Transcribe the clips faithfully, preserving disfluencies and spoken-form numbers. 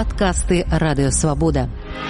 Падкасты Радыё Свабода.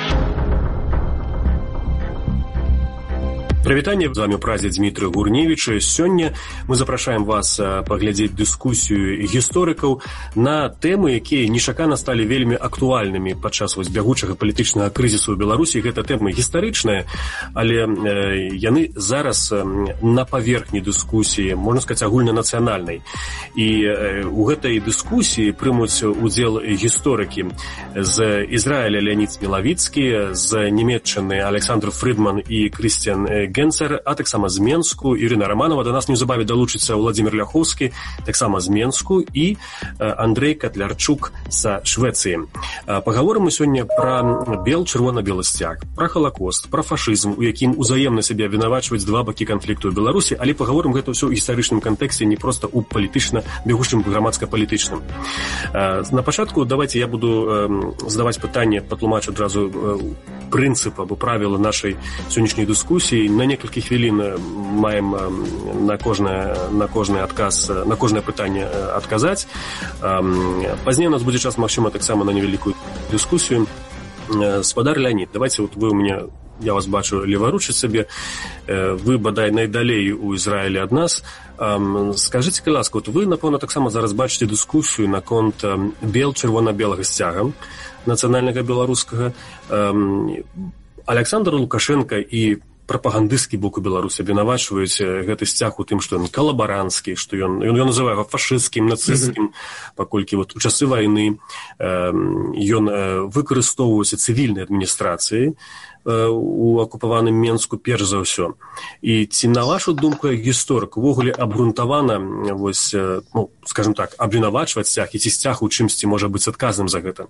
Прывітанне, з вами ў празе Дмітрый Гурневіч. Сёння мы запрашаем вас паглядзець дыскусію гісторыкаў на тэмы, якія нечакана сталі вельмі актуальнымі падчас вось бягучага палітычнага крызісу ў Беларусі. Гэта тэмы гістарычныя, але э, яны зараз э, на паверхні дыскусіі, можна сказаць, агульнанацыянальнай. І э, у гэтай дыскусіі прымуць удзел гісторыкі з Ізраіля Леонід Смілавіцкі, з Нямецчыны Александр Фрыдман і Крысціян Генцер, а таксама з Менску Ірына Раманова. Да нас неўзабаве далучыцца Владзімір Ляхоўскі, таксама з Менску, і Андрэй Катлярчук са Швецыі. Пагаворым мы сёння пра бел, чырвона-белы сцяг, пра халакост, пра фашызм, у якім узаемна сябе абвінавачваюць два бакі канфлікту ў Беларусі, але пагаворым гэта ўсё ў гістарычным кантэксце, не проста ў палітычна бягучым грамадска-палітычным. На пачатку давайте я буду задаваць пытанне, патлумачу адразу прынцып або правіла нашай сённяшняй дыскусіі. На некалькі хвілін маем на кожнае, на кожны адказ, на кожнае пытанне адказаць. Пазней у нас будзе час, магчыма, таксама на невялікую дыскусію. Спадар Леонід, давайте, вот вы у меня, я вас бачу леваручыць сабе, вы, бадай, найдалей у Ізраілі ад нас. Скажыце, калі ласка, вот вы, напэўна, таксама зараз бачыце дыскусію наконт бел, чырвона-белага сцяга нацыянальнага беларускага. Александр Лукашенко і прапагандысцкі бок у Беларусі абвінавачваюць гэты сцяг у тым, што ён калабаранцкі, што ён, ён, ён называе яго фашысцкім, нацысцкім, паколькі вот у часы вайны ён выкарыстоўваўся цывільнай адміністрацыяй у акупаваным Менску перш за ўсё. І ці, на вашу думку, як гісторык, увогуле абгрунтавана, вось, ну, скажем так, абвінавачваць сцяг, і ці сцяг у чымсьці можа быць адказным за гэта?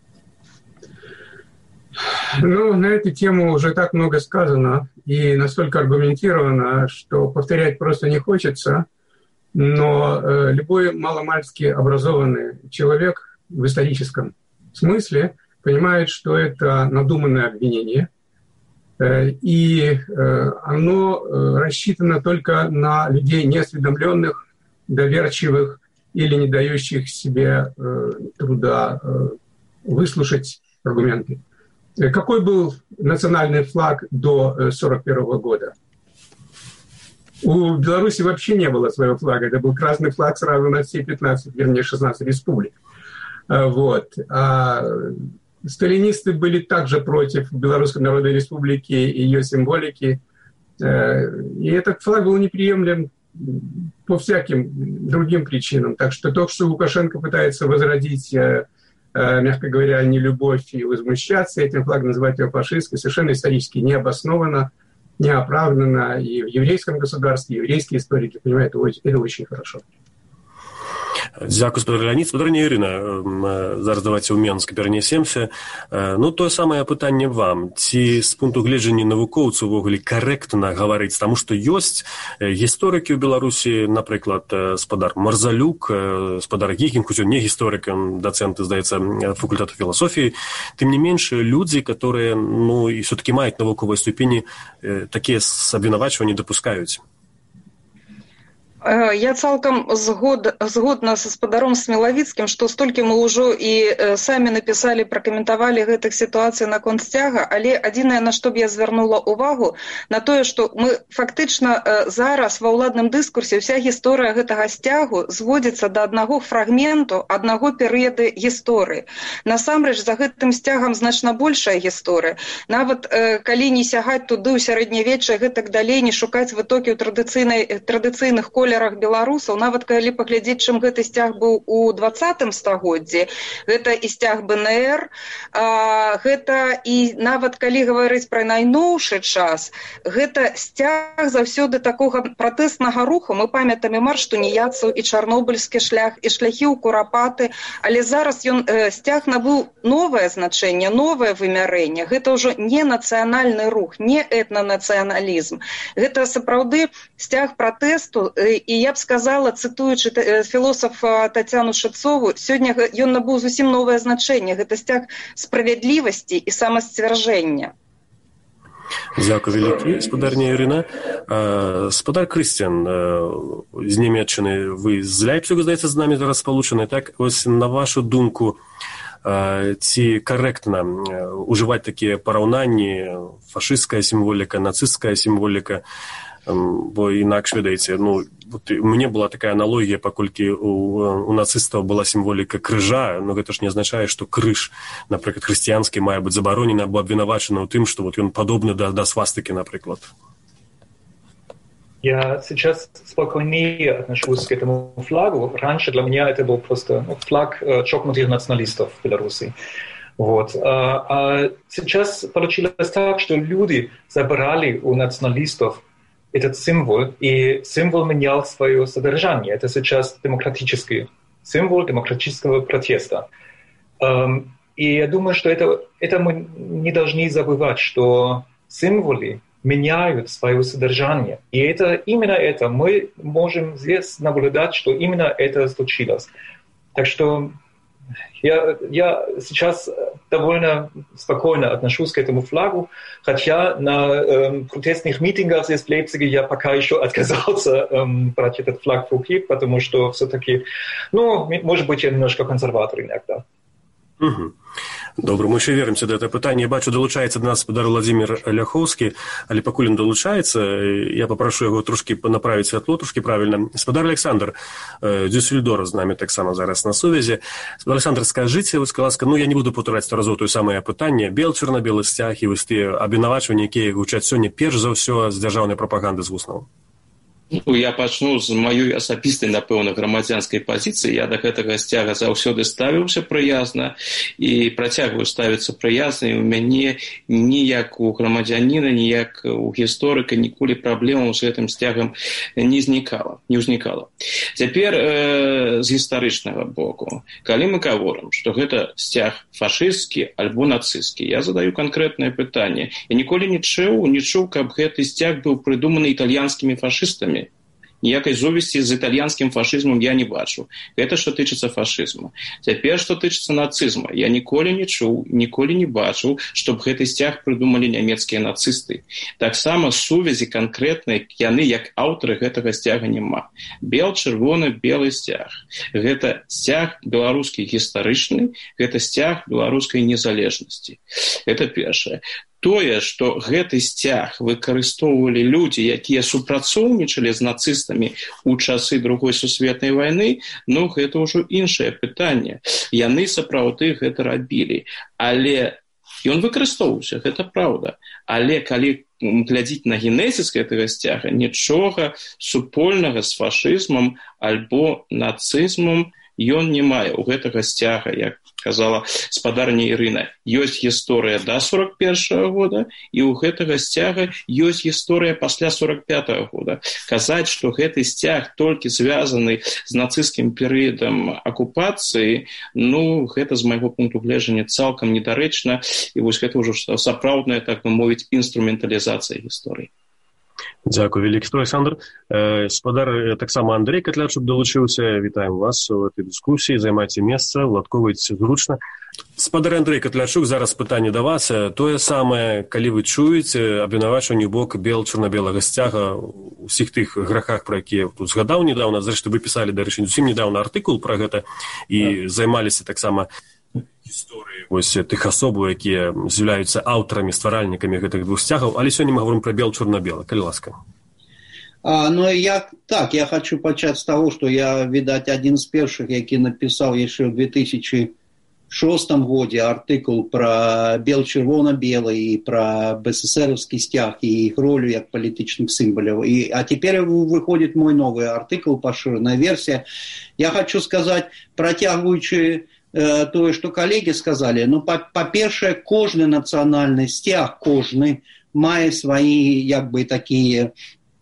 Ну, на эту тему уже так много сказано и настолько аргументировано, что повторять просто не хочется. Но э, любой маломальски образованный человек в историческом смысле понимает, что это надуманное обвинение. Э, и э, оно э, рассчитано только на людей неосведомленных, доверчивых или не дающих себе э, труда э, выслушать аргументы. Какой был национальный флаг до сорок первого года? У Беларуси вообще не было своего флага. Это был красный флаг сразу на все пятнадцать, вернее, шестнадцать республик. Вот. А сталинисты были также против Белорусской Народной Республики и ее символики. И этот флаг был неприемлем по всяким другим причинам. Так что то, что Лукашенко пытается возродить, мягко говоря, нелюбовь и возмущаться этим флагом, называть его фашистской, совершенно исторически необоснованно, неоправданно. И в еврейском государстве еврейские историки понимают это очень хорошо. Дзякуй, спадар Леонід. Спадарня Ірына, зараз давайте ў Менск перанесемся. Ну, тое самае пытанне вам. Ці з пункту гледжання навукоўцаў увогуле карэктна гаварыць, таму што ёсць гісторыкі ў Беларусі, напрыклад, спадар Марзалюк, спадар Гігін, хоць ён не гісторык, ён дацэнт, здаецца, факультэту філасофіі. Тым не менш, людзі, которые, ну, і все-таки маюць навуковыя ступені, такія абвінавачванні дапускаюць. Я цалкам згод, згодна са спадаром Смілавіцкім, што столькі мы ўжо і самі напісалі, пракаментавалі гэтых сітуацый наконт сцяга, але адзінае, на што б я звярнула ўвагу, на тое, што мы фактычна зараз ва ўладным дыскурсе ўся гісторыя гэтага сцягу зводзіцца да аднаго фрагменту, аднаго перыяду гісторыі. Насамрэч, за гэтым сцягам значна большая гісторыя. Нават калі не сягаць туды ў сярэднявечча, гэтак далей, не шукаць вытокі ў традыцыйных колерах беларусаў, нават калі паглядзець, чым гэты сцяг быў у дваццатым стагоддзі, гэта і сцяг БНР, а, гэта і нават калі гаварыць пра найноўшы час, гэта сцяг заўсёды такога пратэстнага руху. Мы памятаем і марш туніяцаў, і чарнобыльскі шлях, і шляхі ў Курапаты, але зараз ён э, сцяг набыў новае значэнне, новае вымярэнне. Гэта ўжо не нацыянальны рух, не этнанацыяналізм. Гэта сапраўды сцяг пратэсту. І я б сказала, цытуючы філосафа Тацяну Шыцову, сёння ён набыў зусім новае значэнне. Гэта сцяг справядлівасці і самасцвярджэння. Дзякуй вялікі, спадарня Ірына. Спадар Крысціян з Нямецчыны, вы з Ляйпцыга, здаецца, з намі зараз спалучаны, так? Ось, на вашу думку, ці карэктна ўжываць такія параўнанні, фашысцкая сімволіка, нацысцкая сімволіка, бо інакш, ведаеце, ну, у мяне была такая аналогія, паколькі у, у нацыстаў была сімволіка крыжа, но гэта ж не азначае, што крыж, напрыклад, хрысціянскі мае быць забаронены або абвінавачаны ў тым, што вот ён падобны да, да свастыкі, напрыклад. Я сейчас спокойнее отношусь к этому флагу. Раньше для меня это был просто ну, флаг э, чокнутых националистов в Беларуси. Вот. А, а сейчас получилось так, что люди забрали у националистов этот символ, и символ менял свое содержание. Это сейчас демократический символ демократического протеста. Эм, и я думаю, что это, это мы не должны забывать, что символы меняют свое содержание. И это, именно это мы можем здесь наблюдать, что именно это случилось. Так что я, я сейчас довольно спокойно отношусь к этому флагу, хотя на э, протестных митингах здесь в Лейпциге я пока еще отказался э, брать этот флаг в руки, потому что все-таки, ну, может быть, я немножко консерватор иногда. Угу. Добра, мы ще вернемся до этого питання. Я бачу, долучається до нас спадар Владимир Ляховський, але пакуль він долучається, я попрошу його трошки направити світло, трошки правильно. Спадар Олександр Дюссельдор з нами так само зараз на сувязі. Спадар Олександр, скажіть, будь ласка, ну я не буду повторяти разово те саме питання. Бел-чорно-белий стяг і ось ті обвинувачення, які гучать сьогодні, перш за все, з державної пропаганди з вуснаў. Ну, я пачну з маёй асабістай, напэўна, грамадзянскай пазіцыі. Я да гэтага сцяга заўсёды ставіўся прыязна і працягваю ставіцца прыязна, і ў мяне ніяк у грамадзяніна, ніяк у гісторыка ніколі праблемаў з гэтым сцягам не знікала, не ўзнікала. Цяпер э, з гістарычнага боку, калі мы гаворым, што гэта сцяг фашысцкі альбо нацысцкі, я задаю канкрэтнае пытанне. Я ніколі не чуў, не чуў, каб гэты сцяг быў прыдуманы італьянскімі фашыстамі. Ніякай зовесці з італьянскім фашызмам я не бачу. Гэта што тычыцца фашызму. Цяпер, што тычыцца нацызма, я ніколі не чуў, ніколі не бачыў, чтоб гэты сцяг прыдумалі нямецкія нацысты. Таксама сувязі канкрэтнай яны, як аўтары гэтага сцяга няма. Бел, чырвоны, белы сцяг. Гэта сцяг беларускі гістарычны, гэта сцяг беларускай незалежнасці. Гэта першае. Тое, што гэты сцяг выкарыстоўвалі людзі, якія супрацоўнічалі з нацыстамі ў часы другой сусветнай вайны, ну, гэта ўжо іншае пытанне. Яны сапраўды гэта рабілі. Але ён выкарыстоўваўся, гэта праўда. Але калі глядзіць на генезіс гэтага сцяга, нічога супольнага з фашызмам альбо нацызмам ён не мае. У гэтага сцяга, як казала спадарня Ірына, ёсць гісторыя да сорок першага года, і ў гэтага сцяга ёсць гісторыя пасля сорок пятага года. Казаць, што гэты сцяг толькі звязаны з нацысцкім перыядам акупацыі, ну, гэта з майго пункту гледжання цалкам недарэчна, і вось гэта ўжо сапраўдная, так бы мовіць, інструменталізацыя гісторыі. Дзякую, вялікі Александр. Спадар таксама Андрей Катлячук долучыўся. Вітаем вас у этой дыскусіі. Займайце месца, уладкоўвайце зручна. Спадар Андрей Катлячук, зараз пытанне да вас. Тое самае, калі вы чуеце абвінавачванне ў бок бел-чорна-белага сцяга у ўсіх тых грахах, пра якія тут згадаў недавно. Зрэшты, вы пісалі, дарэчы, зусім недавно артыкул пра гэта і займаліся таксама гісторыі вось тых асобаў, якія з'яўляюцца аўтарамі, стваральнікамі гэтых двух сцягаў, але сёння мы говорим про бел-чорна-белы. Калі ласка. А, ну, я, так, я хочу пачаць з таго, што я, відаць, адзін з першых, які напісаў яшчэ ў две тысячи шостым годзе артыкул пра бел-чырвона-белы і пра бэсэсэравскі сцяг і іх ролю як палітычных сімваляў. І, а цяпер выходзіць мой новы артыкул, пашыраная версія. Я хочу сказаць, працягваючы тое, што калегі сказалі, ну, па-першае, кожны нацыянальны сцяг, кожны, мае свае, як бы, такія,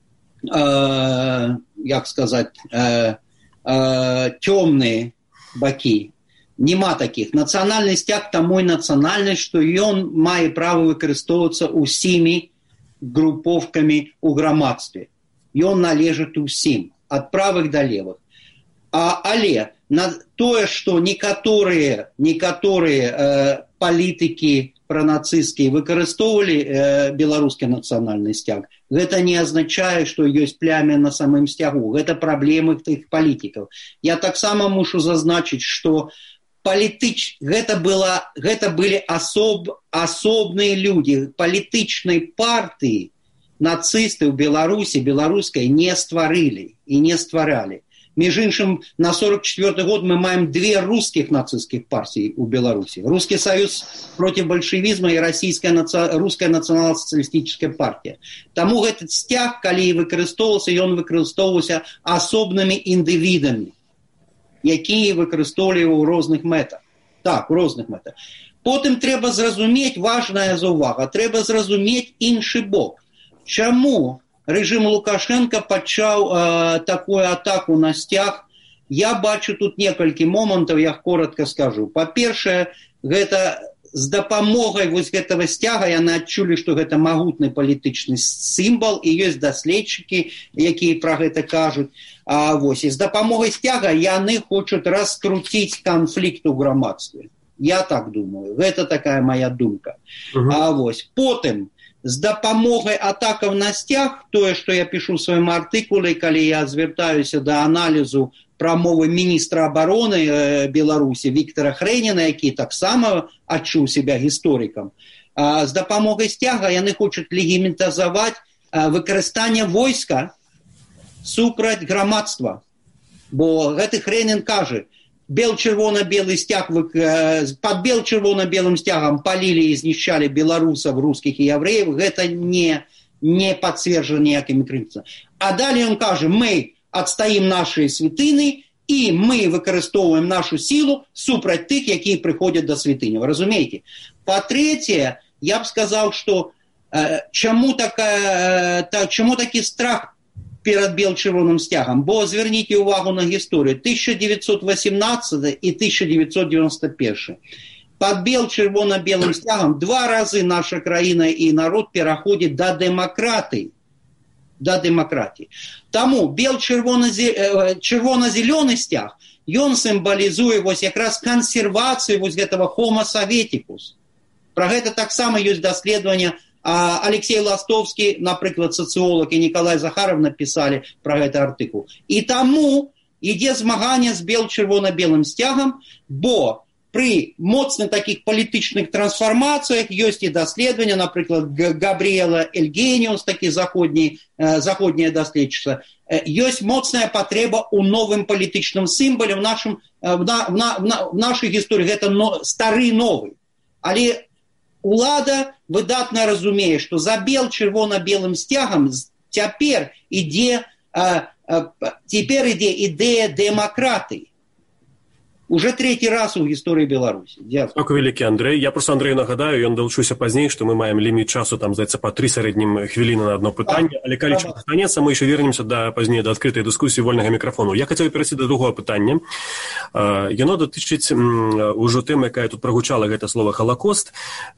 э, як сказаць, э, э, цёмныя бакі. Нема такіх. Нацыянальны сцяг таму і нацыянальны, што ён мае права выкарыстоўвацца ўсімі групоўкамі ў грамадстве. Ён належыць усім, ад правых да левых. А, але на тое, што некаторыя, некаторыя э, палітыкі пранацысцкія выкарыстоўвалі э, беларускі нацыянальны сцяг, гэта не азначае, што ёсць плямя на самым сцягу. Гэта праблемы тых палітыкаў. Я таксама мушу зазначыць, што палітыч... гэта, была... гэта былі асоб... асобныя людзі. Палітычнай партыі нацысты ў Беларусі, беларускай не стварылі і не стваралі. Между іншым, на сорок четвёрты год мы маем две русских нацистских партии у Беларуси. Русский союз против большевизма и Российская наци... русская национал-социалистическая партия. Тому этот стяг, коли выкористовывался, и он выкористовывался особными индивидами, які выкористовували у розных метах. Так, у розных метах. Потім треба зрозуміти, важна заувага, треба зрозуміти інший бок. Чому режим Лукашенка почав э, таку атаку на стяг? Я бачу тут некалькі моментаў, я коротко скажу. Па-першае, гэта з дапамогай вось гэтага сцяга яны адчулі, што гэта магутны палітычны сімвал, і ёсць даследчыкі, якія пра гэта кажуць. А, вось, і з дапамогай сцяга яны хочуць раскруціць канфлікт у грамадстве. Я так думаю. Гэта такая моя думка. Uh-huh. А вось, потым, з дапамогай атакаў на сцяг, тое, што я пішу ў сваім артыкуле, калі я звяртаюся да аналізу прамовы міністра абароны э, Беларусі Віктора Хрэніна, які таксама адчуў себя гісторыкам. А, з дапамогай сцяга яны хочуць легіментазаваць а, выкарыстанне войска супраць грамадства. Бо гэты Хрэнін кажа, бел-чырвона-белый стяг, под бел-чырвона-белым стягом полили и изнищали белорусов, русских и евреев, это не, не подтверждено никакими критиками. А далее он скажет, мы отстоим наши святыни, и мы выкористовываем нашу силу супроть тых, которые приходят до святыни. Вы разумеете? По-третье, я бы сказал, что э, чему, такая, э, та, чему таки страх перед бел-червоным стягом? Бо зверните увагу на историю. тысяча девятьсот восемнадцатый и тысяча девятьсот девяносто первый. Под бел-червоно-белым стягом два раза наша краина и народ переходит до демократии. До демократии. Тому бел-червоно-зеленый стяг, он символизует вот как раз консервацию вот этого homo советикус. Про это так само есть доследование. Алексей Ластовский, например, социолог, и Николай Захаров написали про этот артикул. И тому іде змагання з бел-червоно-белым стягом, бо при моцных таких політичных трансформациях есть и доследования, например, Габриэла Эльгениус, такие заходние, заходние доследчица, есть моцная потреба у новым политичным символе в, нашем, в, на, в, на, в нашей истории. Это но, старый новый. Але улада выдатна разумее, што за бел-чырвона-белым сцягам цяпер ідзе, а, а, цяпер ідзе ідэя дэмакратыі. Уже третий раз у гісторыі Беларусі. Дякую вялікі, Андрэй. Я просто Андрэю нагадаю, ён далучыўся пазней, што мы маем ліміт часу, там, здаецца, па тры сярэднім хвіліны на одно пытанне, але калі час застанецца, мы еще вернемся да, пазней да адкрытай дыскусіі вольнага мікрафону. Я хацеў перайсці да другого пытання. Яно датычыць ужо тэмы, якая тут прагучала, гэта слова «Халакост».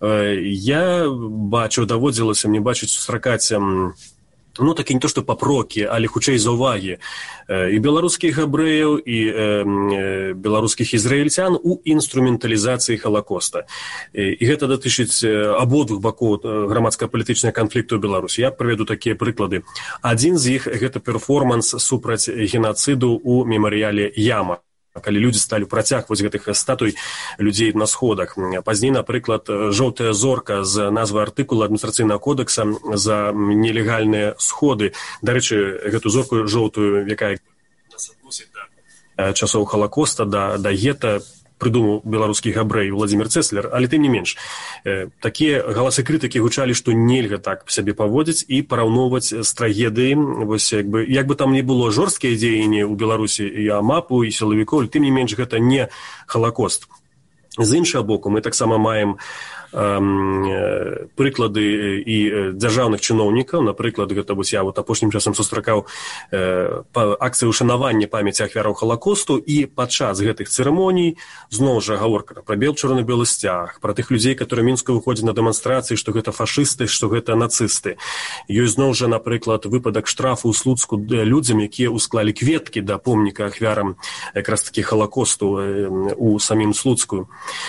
Я бачу, даводзілася мне бачыць, сустракаць ну, такі не то, што папрокі, але хутчэй заўвагі і беларускіх габрэяў, і э, беларускіх ізраільцян у інструменталізацыі Халакоста. І гэта датычыць абодвух бакоў грамадска-палітычнага канфлікту ў Беларусі. Я прыведу такія прыклады. Адзін з іх – гэта перформанс супраць генацыду ў мемарыяле Яма, калі людзі сталі працягваць гэтых статуй людзей на сходах. Пазней, напрыклад, жоўтая зорка з назвы артыкула адміністрацыйнага кодекса за нелегальныя сходы. Дарэчы, гэту зорку жоўтую, якая нас адносіць да часоў Халакоста, да, да гета, прыдумаў беларускі габрэй Владзімір Цэслер, але тым не менш. Такія галасы крытыкі гучалі, што нельга так сябе паводзіць і параўноўваць з трагедыяй. Вось, як бы, як бы там не было жорсткія дзеянні ў Беларусі і амапу, і сілавікоў, тым не менш гэта не Халакост. З іншага боку, мы таксама маем эм, прыклады і дзяржаўных чыноўнікаў. Напрыклад, гэта вось я вот апошнім часам сустракаў э, акцыю ушанавання памяці ахвяраў Халакосту, і падчас гэтых цырымоній зноў жа гаворка пра бел-чырвона-белы сцяг, пра тых людзей, которые Мінску выходзяць на дэманстрацыі, што гэта фашысты, што гэта нацысты. Ёсць зноў жа, напрыклад, выпадак штрафу ў Слуцку людзям, якія ўсклалі кветкі да помніка ахвярам якраз такі Халакосту э, у самім Слуцку.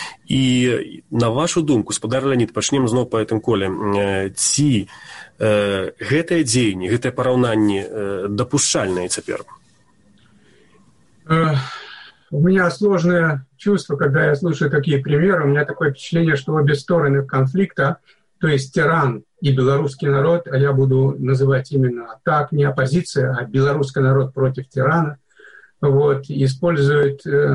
І на вашу думку, спадар Леонід, пачнем зноў па гэтым коле, ці э, гэтае дзеянне, гэтае параўнанне э, дапушчальнае цяпер? У меня сложное чувство, когда я слушаю такие примеры. У меня такое впечатление, что обе стороны конфликта, то есть тиран и белорусский народ, а я буду называть именно так, не оппозиция, а белорусский народ против тирана, вот, используют э,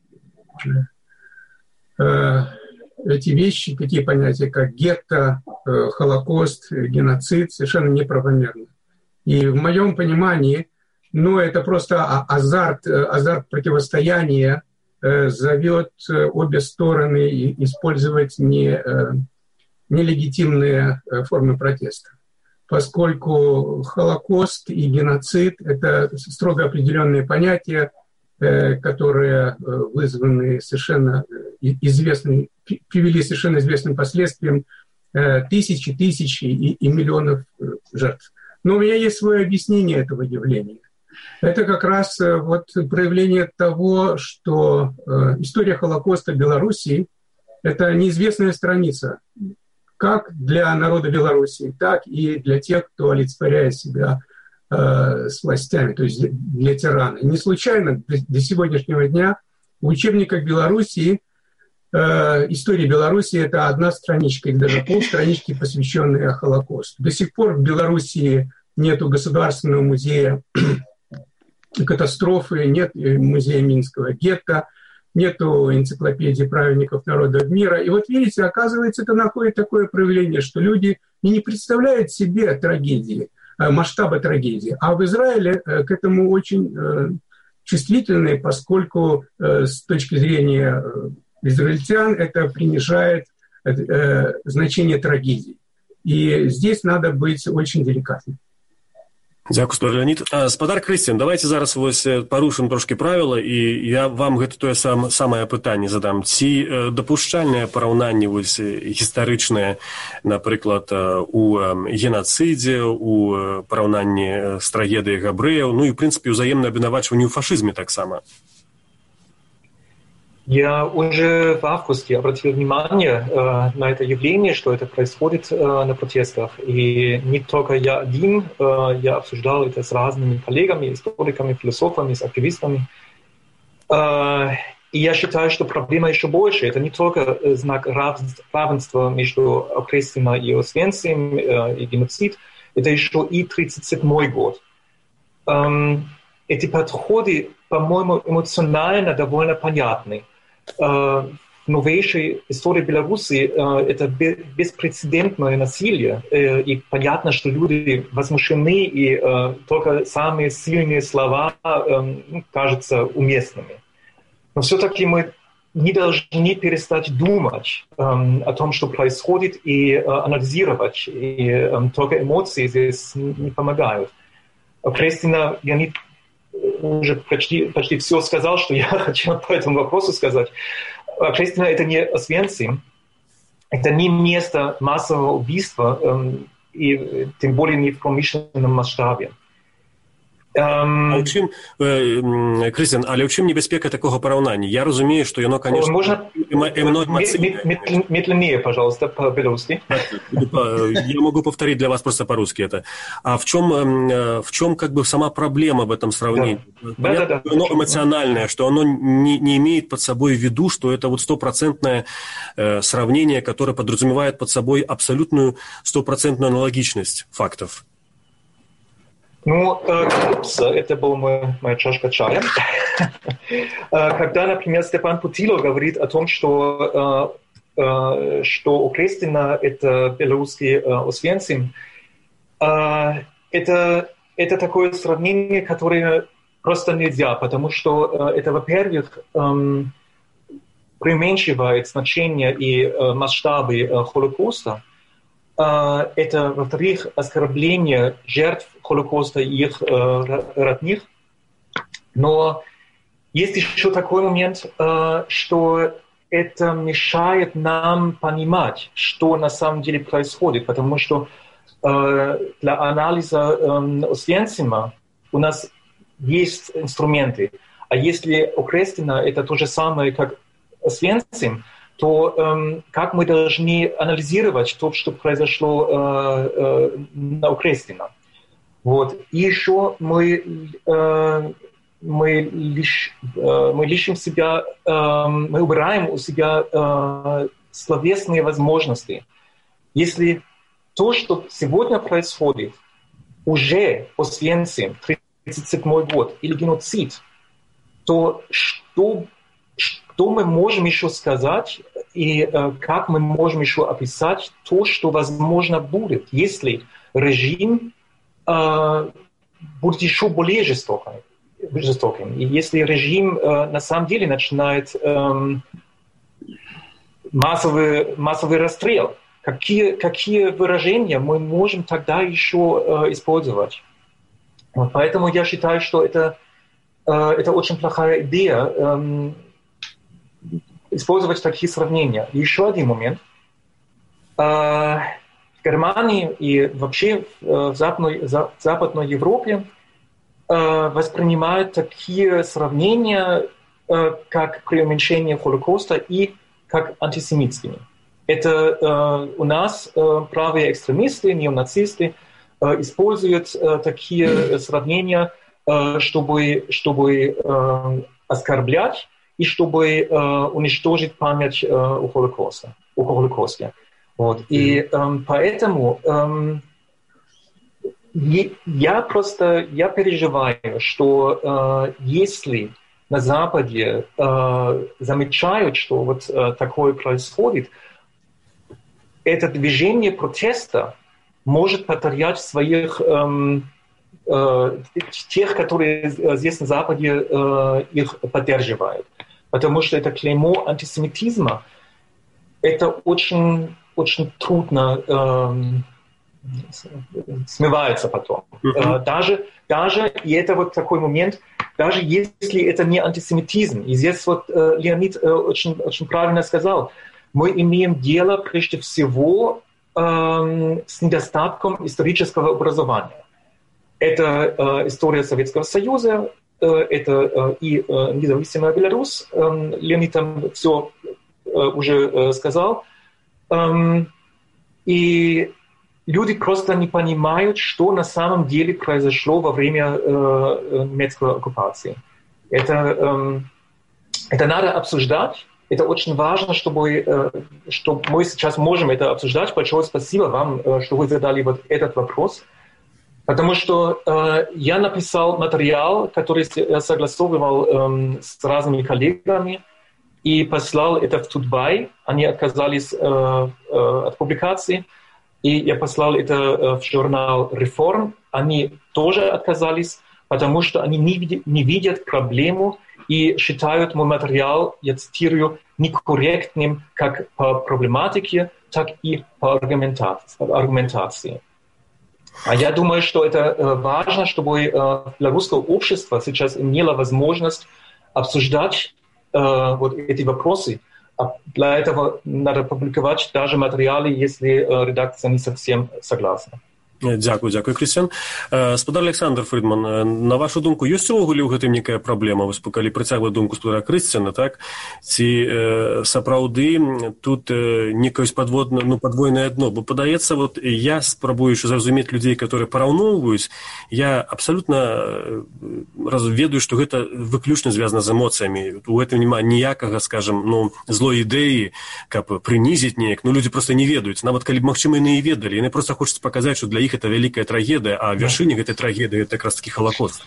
э, эти вещи, такие понятия, как гетто, э, Холокост, геноцид, совершенно неправомерно. И в моем понимании, ну, это просто азарт, азарт противостояния э, зовет обе стороны использовать не, э, нелегитимные формы протеста, поскольку Холокост и геноцид – это строго определенные понятия, э, которые вызваны совершенно известными, привели совершенно известным последствиям э, тысячи, тысячи и, и миллионов жертв. Но у меня есть свое объяснение этого явления. Это как раз э, вот проявление того, что э, история Холокоста в Белоруссии – это неизвестная страница, как для народа Белоруссии, так и для тех, кто олицетворяет себя э, с властями, то есть для тирана. И не случайно до сегодняшнего дня в учебниках Белоруссии история Беларуси – это одна страничка, или даже полстранички, посвященные Холокосту. До сих пор в Белоруссии нет государственного музея катастрофы, нет музея Минского гетто, нет энциклопедии праведников народов мира. И вот видите, оказывается, это находит такое проявление, что люди и не представляют себе трагедии, масштаба трагедии. А в Израиле к этому очень чувствительны, поскольку с точки зрения израильтян это принижает э, значение трагедии. И здесь надо быть очень деликатным. Дзякуй, Леонид. Спадар Крысцін, давайте зараз вось парушым трошки правіла, і я вам гэта тое сам, самае пытанне задам. Ці дапушчальнае параўнанне вось гістарычнае, напрыклад, у генацыдзе, у параўнанні з трагедыяй габрэяў, ну і, в прынцыпе, ўзаемнае абвінавачванне ў фашызме таксама? Я уже в августе обратил внимание э, на это явление, что это происходит э, на протестах. И не только я один, э, я обсуждал это с разными коллегами, историками, философами, с активистами. Э, и я считаю, что проблема еще больше. Это не только знак равенства между Окрестино и Освенцим э, и геноцид, это еще и тридцать седьмой год. Э, эти подходы, по-моему, эмоционально довольно понятны. В новейшей истории Беларуси это беспрецедентное насилие, и понятно, что люди возмущены, и только самые сильные слова кажутся уместными. Но все-таки мы не должны перестать думать о том, что происходит, и анализировать, и только эмоции здесь не помогают. Кристина, я не уже почти, почти все сказал, что я хотел по этому вопросу сказать. Окрестино – это не Освенцим, это не место массового убийства, эм, и тем более не в промышленном масштабе. Um, а ў чым, э, Крысцін, але ў чым небяспека такога параўнання? Я разумею, што яно, конечно, можно медленнее, пожалуйста, по-белорусски. Я могу повторить для вас просто по-русски это. А в чем, в чем как бы сама проблема в этом сравнении? Да, да, да. Оно эмоциональное, что оно не, не имеет под собой в виду, что это вот стопроцентное э, сравнение, которое подразумевает под собой абсолютную стопроцентную аналогичность фактов. Ну, это была моя, моя чашка чая. Когда, например, Степан Путило говорит о том, что, что Окрестино – это белорусский Освенцим, это, это такое сравнение, которое просто нельзя, потому что это, во-первых, преуменьшивает значение и масштабы Холокоста. Это, во-вторых, оскорбление жертв Холокоста и их э, родных. Но есть еще такой момент, э, что это мешает нам понимать, что на самом деле происходит, потому что э, для анализа э, Освенцима у нас есть инструменты, а если Окрестино это то же самое, как Освенцим, то э, как мы должны анализировать то, что произошло э, э, на Окрестино. Вот. И еще мы э, мы, лиш, э, мы лишим себя, э, мы убираем у себя э, словесные возможности. Если то, что сегодня происходит, уже Освенцим, тридцать седьмой год, или геноцид, то что, что мы можем еще сказать и э, как мы можем еще описать то, что возможно будет, если режим э, будет еще более жестоким, жестоким. И если режим э, на самом деле начинает э, массовый, массовый расстрел, какие, какие выражения мы можем тогда еще э, использовать? Вот, поэтому я считаю, что это, э, это очень плохая идея э, использовать такие сравнения. И еще один момент. Э, в Германии и вообще в Западной, в Западной Европе э, воспринимают такие сравнения, э, как преуменьшение Холокоста и как антисемитскими. Это э, у нас э, правые экстремисты, неонацисты э, используют э, такие сравнения, э, чтобы, чтобы э, оскорблять и чтобы э, уничтожить память э, о Холокосте. О Холокосте. Вот. И э, поэтому э, я просто я переживаю, что э, если на Западе э, замечают, что вот э, такое происходит, это движение протеста может повторять своих э, э, тех, которые здесь на Западе э, их поддерживают. Потому что это клеймо антисемитизма. Это очень, очень трудно э, смывается потом. Uh-huh. Э, даже, даже, и это вот такой момент, даже если это не антисемитизм, и здесь вот э, Леонид э, очень, очень правильно сказал, мы имеем дело прежде всего э, с недостатком исторического образования. Это э, история Советского Союза, э, это э, и э, независимая Беларусь. Э, Леонид там все э, уже э, сказал. Э, и люди просто не понимают, что на самом деле произошло во время э, немецкой оккупации. Это, э, это надо обсуждать. Это очень важно, чтобы, э, что мы сейчас можем это обсуждать. Большое спасибо вам, э, что вы задали вот этот вопрос. Потому что э, я написал материал, который я согласовывал э, с разными коллегами и послал это в Тутбай. Они отказались э, э, от публикации. И я послал это э, в журнал «Реформ». Они тоже отказались, потому что они не видят, не видят проблему и считают мой материал, я цитирую, некорректным как по проблематике, так и по аргументации. А я думаю, что это э, важно, чтобы э, белорусское общество сейчас имело возможность обсуждать э, вот эти вопросы. А для этого надо публиковать даже материалы, если э, редакция не совсем согласна. Дякую, дякую, Крысцян. Спадар Александр Фридман, на вашу думку, ёсць увогуле ў гэтым некая праблема? Вось калі прыцягваць думку спадара Крысцяна, так? Ці э, сапраўды тут э, некае падводна, ну, падвойнае дно? Бо падаецца, вот я спрабую зразумець людзей, которые параўноўваюць, я абсалютна ведаю, што гэта выключна звязана з эмоцыямі. У гэтым няма ніякага, скажем, ну, злой ідэі, каб прынізіць неяк. Ну, людзі проста не ведаюць. Нават калі б, магчыма, яны і ведалі. Яны проста хочуць паказаць, што для іх это вялікая трагедыя, а вяршыня гэтай трагедыі это якраз такі Халакост.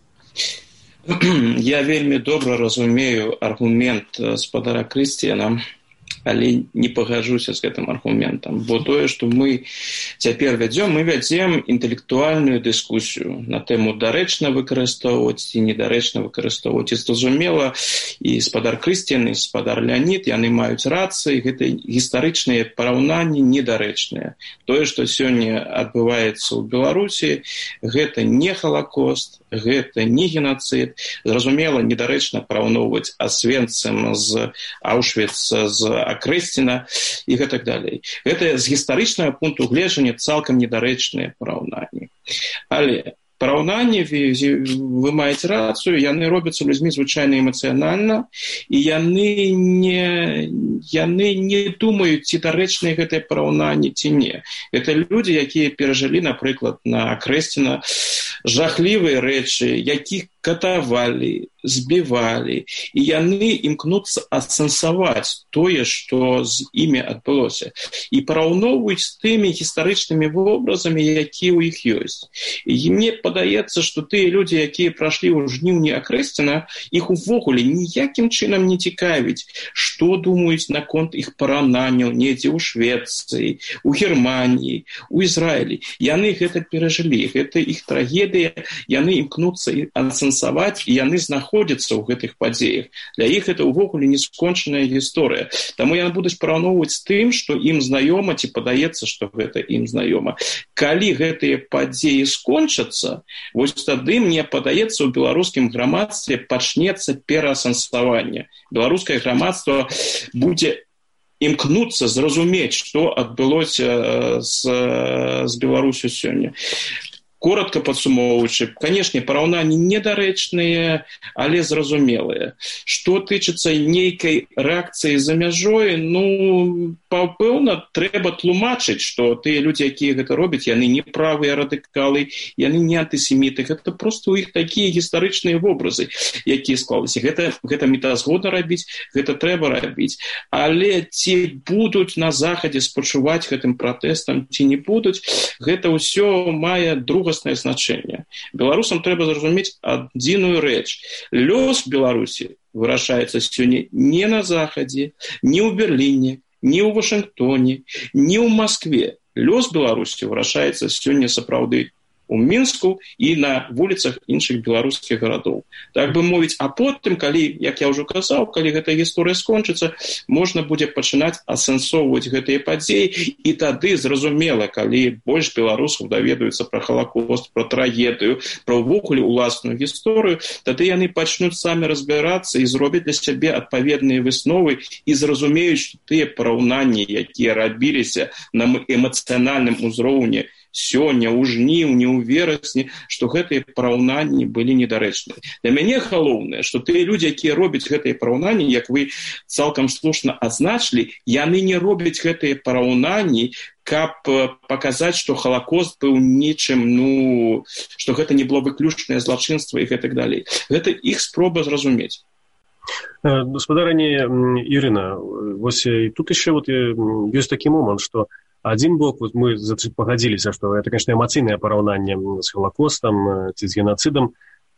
Я вельмі добра разумею аргумент спадара Крысцяна, але не пагаджуся з гэтым аргументам, бо тое, што мы цяпер вядзём, мы вядзем інтэлектуальную дыскусію на тэму дарэчна выкарыстоўваць ці недарэчна выкарыстоўваць. І зразумела, і спадар Крысцян, і спадар Леонід, яны маюць рацыі, гэта гістарычныя параўнанні недарэчныя. Тое, што сёння адбываецца ў Беларусі, гэта не Халакост, гэта не геноцид. Зразумела, недарэчна параўноўваць Освенцим з Аушвіца, з Акрэсціна і гэтак далей. Гэта з гістарычнага пункту гледжання цалкам недарэчныя параўнанні. Але параўнанні, вы маеце рацыю, яны робяцца людзьмі звычайна эмацыянальна, і яны не, яны не думаюць, ці дарэчныя гэтыя параўнанні, ці не. Гэта людзі, якія перажылі, напрыклад, на Акрэсціна жахлівыя рэчы, якіх катавалі, збівалі, і яны імкнуцца асэнсаваць тое, што з імі адбылося, і параўноўваюць з тымі гістарычнымі вобразамі, якія ў іх ёсць. І мне падаецца, што тыя людзі, якія прашлі ў жніўні Акрэсціна, іх увогуле ніякім чынам не цікавіць, што думаюць наконт іх параўнанняў недзе ў Швецыі, у Германіі, у Ізраілі. Яны гэта перажылі, гэта іх трагедыя, яны імкнуцца асэнсаваць, і яны знаходзяцца ў гэтых падзеях. Для іх гэта ўвогуле нескончаная гісторыя. Таму яны будуць параўноўваць з тым, што ім знаёма, ці падаецца, што гэта ім знаёма. Калі гэтыя падзеі скончацца, вось тады, мне падаецца, у беларускім грамадстве пачнецца пераасэнсаванне. Беларускае грамадства будзе імкнуцца зразумець, што адбылося з, з Беларусю сёння. Коротко падсумоўваючы, канешне, параўнанні недарэчныя, але зразумелыя. Што тычыцца нейкай рэакцыі за мяжой, ну, пэўна, трэба тлумачыць, што тыя людзі, якія гэта робяць, яны не правыя радыкалы, яны не антысеміты. Гэта проста ў іх такія гістарычныя вобразы, якія склаліся. Гэта, гэта метазгодна рабіць, гэта трэба рабіць. Але ці будуць на Захадзе спачуваць гэтым пратэстам, ці не будуць, гэта ўсё мае друга значэнне. Беларусам трэба зразумець адзіную рэч. Лёс Беларусі вырашаецца сёння не на Захадзе, ні ў Берліне, ні ў Вашынгтоне, ні ў Маскве. Лёс Беларусі вырашаецца сёння сапраўды у Мінску і на вуліцах іншых беларускіх гарадоў. Так бы мовіць, а потым, калі, як я ўжо казаў, калі гэтая гісторыя скончыцца, можна будзе пачынаць асэнсоўваць гэтыя падзеі, і тады зразумела, калі больш беларусаў даведаюцца пра Халакост, пра трагедыю, пра ўвогуле ўласную гісторыю, тады яны пачнуць самі разбірацца і зробяць для сябе адпаведныя высновы і зразумеюць, што тыя параўнанні, якія рабіліся на эмацыянальным узроўні сёння, ў жніўні, ў верасні, што гэтыя параўнанні былі недарэчныя. Для мяне галоўнае, што тыя людзі, якія робяць гэтыя параўнанні, як вы цалкам слушна адзначылі, яны не робяць гэтыя параўнанні, каб паказаць, што Халакост быў нечым, ну, што гэта не было выключнае злачынства і гэтак далей. Гэта іх спроба зразумець. Гаспадарыня Ірына, вось і тут яшчэ вот ёсць такі момант, што адзін бок, вот мы пагадзіліся, што это, конечно, эмацыйнае параўнанне з Халакостам ці з генацыдам,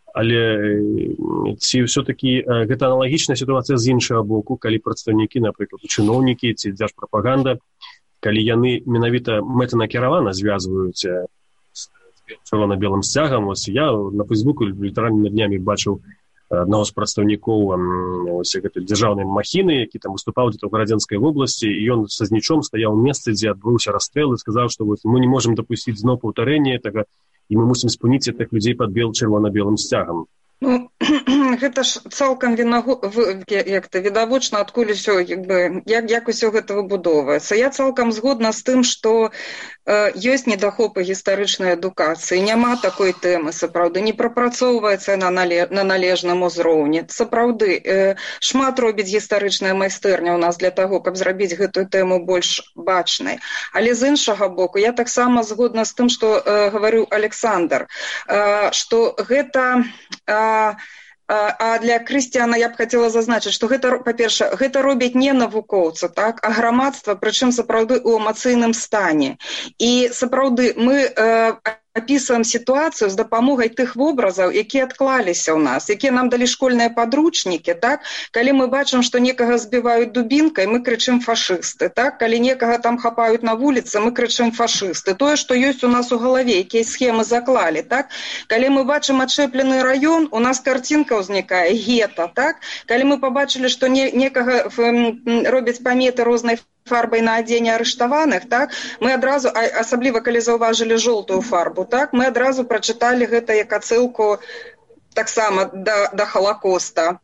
але ці ўсё-такі гэта аналагічная сітуацыя з іншага боку, калі прадстаўнікі, напрыклад, чыноўнікі ці дзяржпрапаганда, калі яны менавіта мэтанакіравана звязваюць з чырвона-белым сцягам. Вось я на Фейсбуку літаральна днямі бачыў аднаго з прадстаўнікоў гэтай дзяржаўнай махіны, які там выступаў дзе-то ў Гарадзенскай вобласці, і ён са знічом стаяў у месцы, дзе адбыўся расстрэл, і сказаў, што вот, мы не можам дапусціць зноў паўтарэння гэтага, і мы мусім спыніць гэтых людзей пад бел чырвона-белым сцягам. Ну, гэта ж цалкам вінаго... як-то відавочна, адкуль усё, як бы, як, як усё гэта выбудоўваецца. Я цалкам згодна з тым, што э, ёсць недахопы гістарычнай адукацыі, няма такой тэмы, сапраўды, не прапрацоўваецца на, нале... на належным узроўні. Сапраўды, э, шмат робіць гістарычная майстэрня ў нас для таго, каб зрабіць гэтую тэму больш бачнай. Але з іншага боку, я таксама згодна з тым, што э, гаварыў Александр, э, што гэта... Э, А для Крысціяна я б хацела зазначыць, што гэта, па-першае, гэта робяць не навукоўцы, так, а грамадства, прычым сапраўды ў эмацыйным стане. І сапраўды мы э, апісваем сітуацыю з дапамогай тых вобразаў, якія адклаліся ў нас, якія нам далі школьныя падручнікі, так? Калі мы бачым, што некага збіваюць дубінкай, мы крычым фашысты, так? Калі некага там хапаюць на вуліцы, мы крычым фашысты. Тое, што ёсць у нас у галаве, якія схемы заклалі, так? Калі мы бачым адчэплены раён, у нас карцінка ўзнікае, гета, так? Калі мы пабачылі, што не, некага робяць паметы рознай фарбай на адзенне арыштаваных, так, мы адразу, асабліва калі заўважылі жоўтую фарбу, так, мы адразу прачыталі гэта як адсылку таксама да, да Халакоста.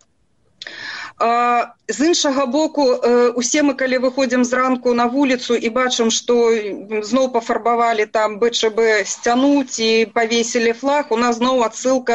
А, з іншага боку, усе мы, калі выходзім зранку на вуліцу і бачым, што зноў пафарбавалі там бэ чэ бэ сцяну ці павесілі флаг, у нас зноў адсылка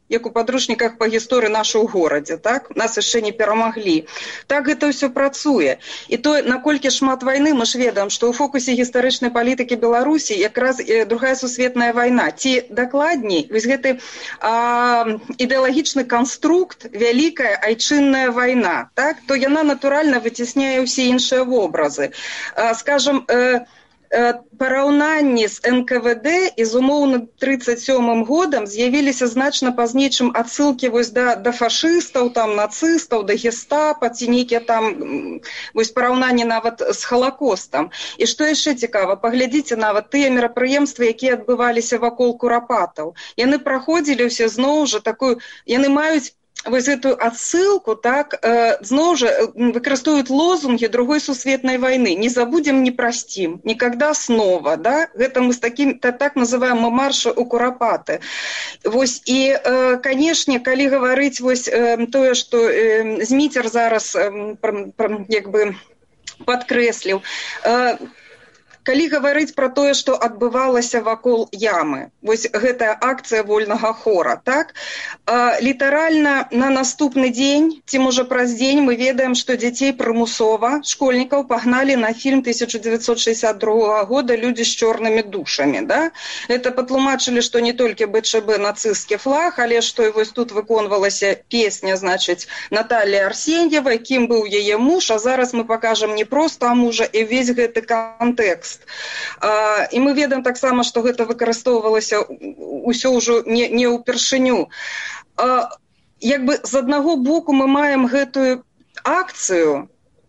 як у падручніках па гісторыі наша ў горадзе, так? Нас яшчэ не перамаглі. Так гэта ўсё працуе. І то, наколькі шмат вайны, мы ж ведаем, што ў фокусе гістарычнай палітыкі Беларусі якраз другая сусветная вайна. Ці дакладней, вось гэты а, ідэалагічны канструкт «Вялікая айчынная вайна», так? То яна натуральна выцісняе ўсе іншыя вобразы. А, скажем, э, параўнанні з эн ка вэ дэ і з умоўна трыццаць сёмым годам з'явіліся значна пазней, чым адсылкі вось да, да фашыстаў, там, нацыстаў, да гестапа, ці нейкія там вось параўнанні нават з Халакостам. І што яшчэ цікава, паглядзіце нават тыя мерапрыемствы, якія адбываліся вакол курапатаў. Яны праходзілі ўсе зноў жа такую, яны маюць вось эту адсылку, так, э, зноў жа выкарыстоўваюць лозунгі другой сусветнай вайны. Не забудем, не простим, никогда снова, да? Гэта мы з таким, так называем мы маршы ў курапаты. Вось, і, э, канешне, калі гаварыць вось э, тое, што э, Зміцер зараз э, пр, пр, як бы падкрэсліў, э, калі гаварыць пра тое, што адбывалася вакол ямы, вось гэтая акцыя вольнага хора, так? А, літаральна на наступны дзень, ці можа праз дзень, мы ведаем, што дзяцей прымусова, школьнікаў пагналі на фільм тысяча дзевяцьсот шэсцьдзесят другога года «Людзі з чорнымі душамі», да? Это патлумачылі, што не толькі бэ чэ бэ нацысцкі флаг, але што і вось тут выконвалася песня, значыць, Наталлі Арсеньевай, кім быў яе муж, а зараз мы пакажам не проста мужа і ўвесь гэты кантэкст. А, і мы ведаем таксама, што гэта выкарыстоўвалася ўсё ўжо не, не ўпершыню. А, як бы з аднаго боку мы маем гэтую акцыю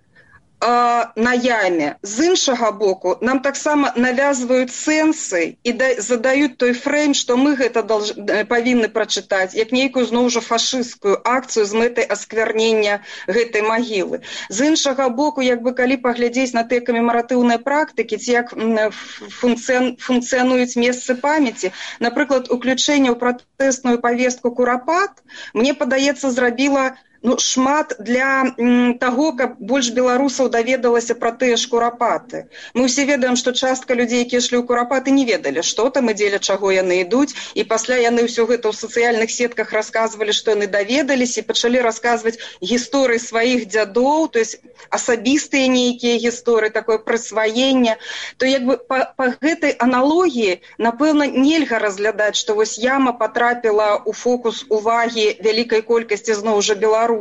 а, на яме, з іншага боку нам таксама навязваюць сэнсы і да, задаюць той фрэйм, што мы гэта долж, павінны прачытаць, як нейкую зноў жа фашысцкую акцыю з мэтай асквярнення гэтай магілы. З іншага боку, як бы калі паглядзець на тыя камемаратыўныя практыкі, ці як функцыян, функцыянуюць месцы памяці, напрыклад, уключэнне ў пратэсную павестку курапат, мне падаецца, зрабіла ну, шмат для м, таго, каб больш беларусаў даведалася пра тыя ж курапаты. Мы ўсе ведаем, што частка людзей, якія ішлі ў курапаты, не ведалі, што там і дзеля чаго яны ідуць, і пасля яны ўсё гэта ў сацыяльных сетках расказвалі, што яны даведаліся, і пачалі расказваць гісторыі сваіх дзядоў, то есть асабістыя нейкія гісторыі, такое прысваенне. То як бы па, па гэтай аналогіі, напэўна, нельга разглядаць, што вось яма патрапіла ў фокус увагі вялікай колькасці зноў жа беларусаў.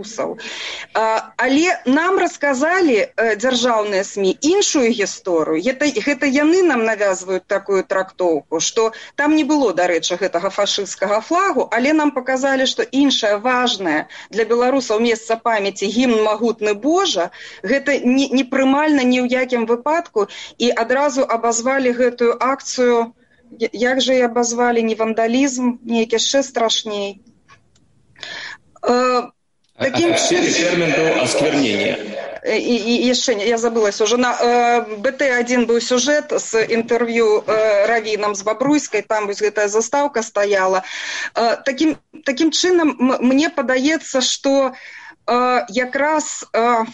Але нам расказалі дзяржаўныя СМІ іншую гісторыю. Гэта, гэта яны нам навязваюць такую трактоўку, што там не было, дарэчы, гэтага фашысцкага флагу, але нам паказалі, што іншае важнае для беларусаў месца памяці гімн «Магутны Божа», гэта не, не прымальна ні ў якім выпадку, і адразу абазвалі гэтую акцыю, як жа і абазвалі, не вандалізм, неякі яшчэ страшней. Таким... термин был осквернение. И, и еще, я забыла уже, на э, бэ тэ один был сюжет с интервью э, раввином с Бобруйской, там вот эта заставка стояла. Э, таким, таким чином, мне подаецца, что э, якраз... Э,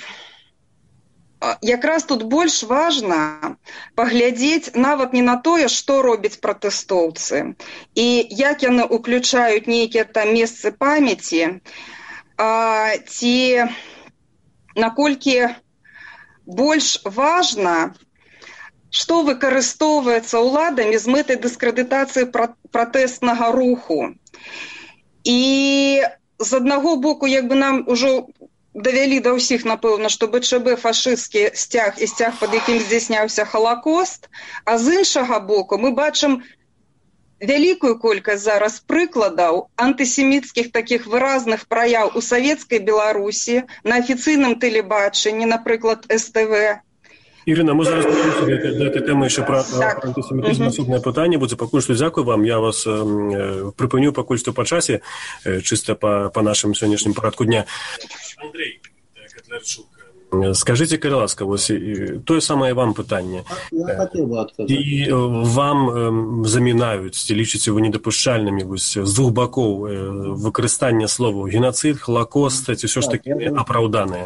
Якраз тут больш важна паглядзець нават не на тое, што робяць пратэстоўцы, і як яны ўключаюць нейкія там месцы памяці, а, ці наколькі больш важна, што выкарыстоўваецца ўладамі з мэтай дыскрэдытацыі пратэснага руху. І з аднаго боку, як бы нам ужо давялі да ўсіх, напэўна, што бэ чэ бэ фашысцкі сцяг і сцяг, пад якім здзяйсняўся Халакост, а з іншага боку мы бачым вялікую колькасць зараз прыкладаў антысеміцкіх такіх выразных праяў у савецкай Беларусі, на афіцыйным тэлебачанні, напрыклад, эс тэ вэ. Ірына, мы зараз вернемся до этой темы еще про так. антисемитизм. Наступное питание будет. Покуль что дякую вам. Я вас э, припыню покуль что по часе, э, чисто по, по нашим сегодняшним порядку дня. Андрей Котлярчук, скажите, калі ласка, вось тое самае вам пытанне. Я хотел бы отказать. І вам э, замінаюць, ці лічыце вы недапушчальнымі вось з двух бакоў э, выкарыстання словаў геноцид, холокост, ці ўсё ж такі апраўданыя?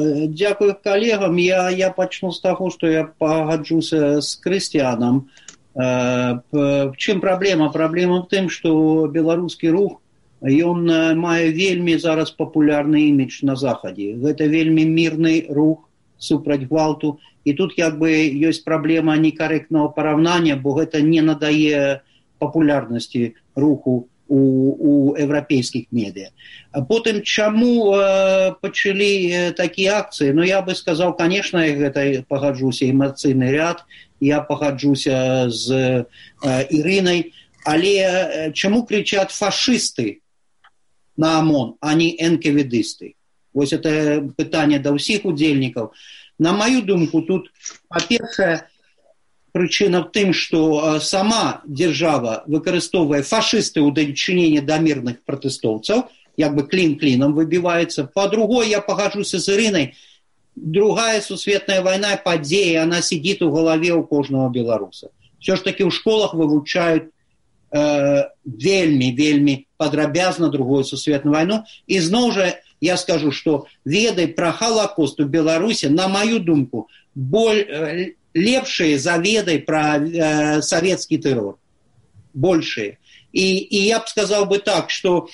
Дякую колегам. Я, я пачну з таго, што я пагаджуся з Крыстианом. В чем проблема? Проблема в том, что белорусский рух, он мае вельми зараз популярный имидж на Заходе. Это вельми мирный рух супраць гвалту. И тут как бы есть проблема некорректного поравнания, бо это не надае популярности руху у, у европейских медиа. А потом, чему э, почали э, такие акции? Ну, я бы сказал, конечно, это погоджуся эмоциональный ряд, я погоджуся с э, Ириной, але э, чему кричат фашисты на ОМОН, а не энкавидисты? Вот это питание до всех удельников. На мою думку, тут, по-перше, причина в том, что сама держава выкарыстоўвае фашисты ў дачыненні да мирных пратэстоўцаў, як бы клин клином выбивается. По-другое, я погоджуся с Ириной, другая сусветная война, падзея, она сидит у голове у каждого белоруса. Все ж таки в школах вывучают э, вельми, вельми падрабязна другую сусветную войну. И зноў же я скажу, что веды про Холокост у Беларуси, на мою думку, боль, э, лепшие за ведой про э, советский террор. Большие. И, и я бы сказал бы так, что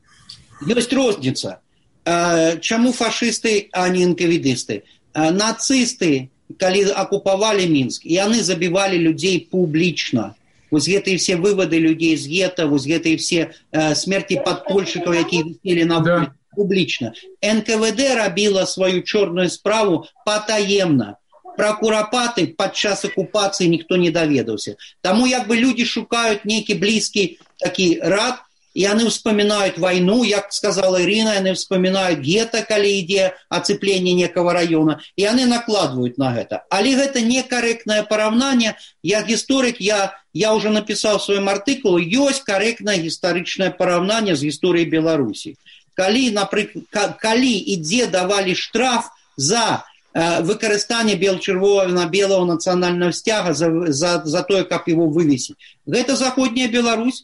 есть розница. Э, чему фашисты, а не инкавидисты? Э, нацисты, когда оккупировали Минск, и они забивали людей публично. Вот эти все выводы людей из гетто, вот эти все э, смерти подпольщиков, которые висели на улице, публично. эн ка вэ дэ робила свою черную справу потаемно. Про куропаты подчас оккупации никто не доведался. Тому как бы люди шукают некий близкий такой рад, и они вспоминают войну, как сказала Ирина, они вспоминают гетто, когда идет оцепление некого района, и они накладывают на это. Але это некорректное поравнание. Я историк, я, я уже написал в своем артикуле, есть корректное историческое поравнание с историей Беларуси. Коли, например, коли и где давали штраф за э, выкарыстание бело-червоно-белого национального стяга, за, за, за то, как его вывесить. Это Заходняя Беларусь,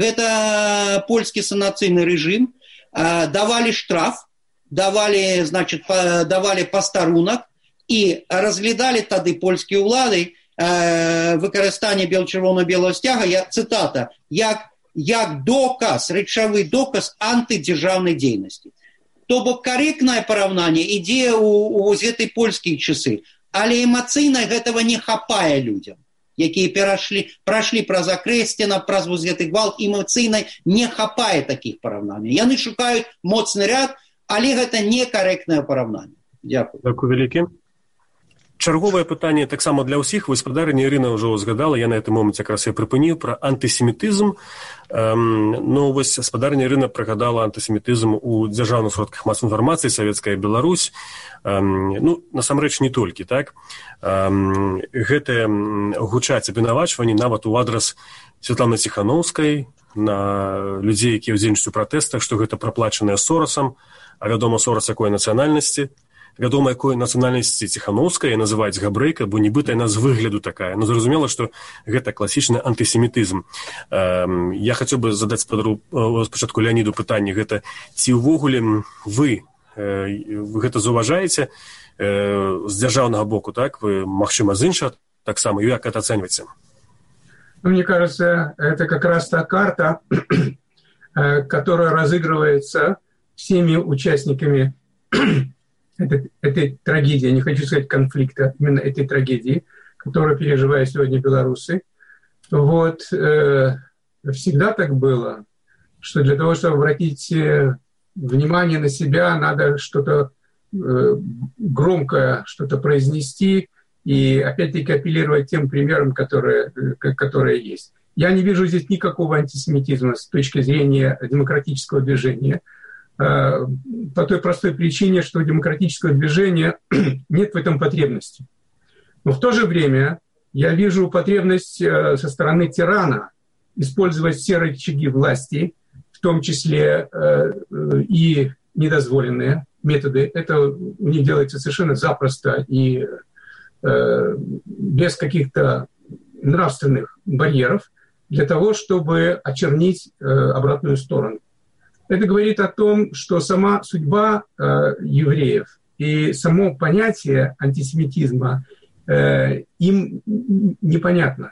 это польский санацийный режим. Э, давали штраф, давали, значит, по, давали постарунок и разглядали тогда польские улады э, выкарыстание бело-червоно-белого стяга, я, цитата, як як доказ, речавый доказ антидержавной деятельности. То бок корректное поравнание идея у, у этой польские часы, але эмоцийно этого не хапая людям, якие прошли, прошли праз акрэсціна, праз вот гэты гвалт, эмоцийно не хапая таких поравнаний. Яны шукают моцный ряд, але это некорректное поравнание. Дякую. Дякую вялікі. Чарговае пытанне таксама для ўсіх. Вось спадарыня Ірына ўжо згадала, я на гэтым моманце якраз і прыпыніў пра антысемітызм. Эм, ну, вось спадарыня Ірына прыгадала антысемітызм у дзяржаўных сродках масавай інфармацыі, Савецкая Беларусь. Эм, ну, насамрэч не толькі, так? Эм, гэтае гучаць абвінавачванні нават у адрас Святланы Ціханаўскай, на людзей, якія ўдзельнічаюць у пратэстах, што гэта праплачаныя Сорасам, а вядома, Сорас якой нацыянальнасці. Вядома, якой нацыянальнасці Ціханаўская называюць габрэйка, бо нібыта яна з выгляду такая. Ну, зразумела, што гэта класічны антысемітызм. Эм, я хацеў бы задаць спадару, спачатку Леаніду пытанне, гэта ці ўвогуле вы, э, вы гэта заўважаеце э, з дзяржаўнага боку, так? Вы, магчыма, з іншага таксама, і як это ацэньваеце? Ну, мне кажется, это как раз та карта, которая разыгрывается всеми участниками этой, этой трагедии, я не хочу сказать конфликта, именно этой трагедии, которую переживают сегодня белорусы. Вот, э, всегда так было, что для того, чтобы обратить внимание на себя, надо что-то э, громкое, что-то произнести и опять-таки апеллировать тем примерам, которые, которые есть. Я не вижу здесь никакого антисемитизма с точки зрения демократического движения, по той простой причине, что у демократического движения нет в этом потребности. Но в то же время я вижу потребность со стороны тирана использовать все рычаги власти, в том числе и недозволенные методы. Это у них делается совершенно запросто и без каких-то нравственных барьеров для того, чтобы очернить обратную сторону. Это говорит о том, что сама судьба э, евреев и само понятие антисемитизма э, им непонятно.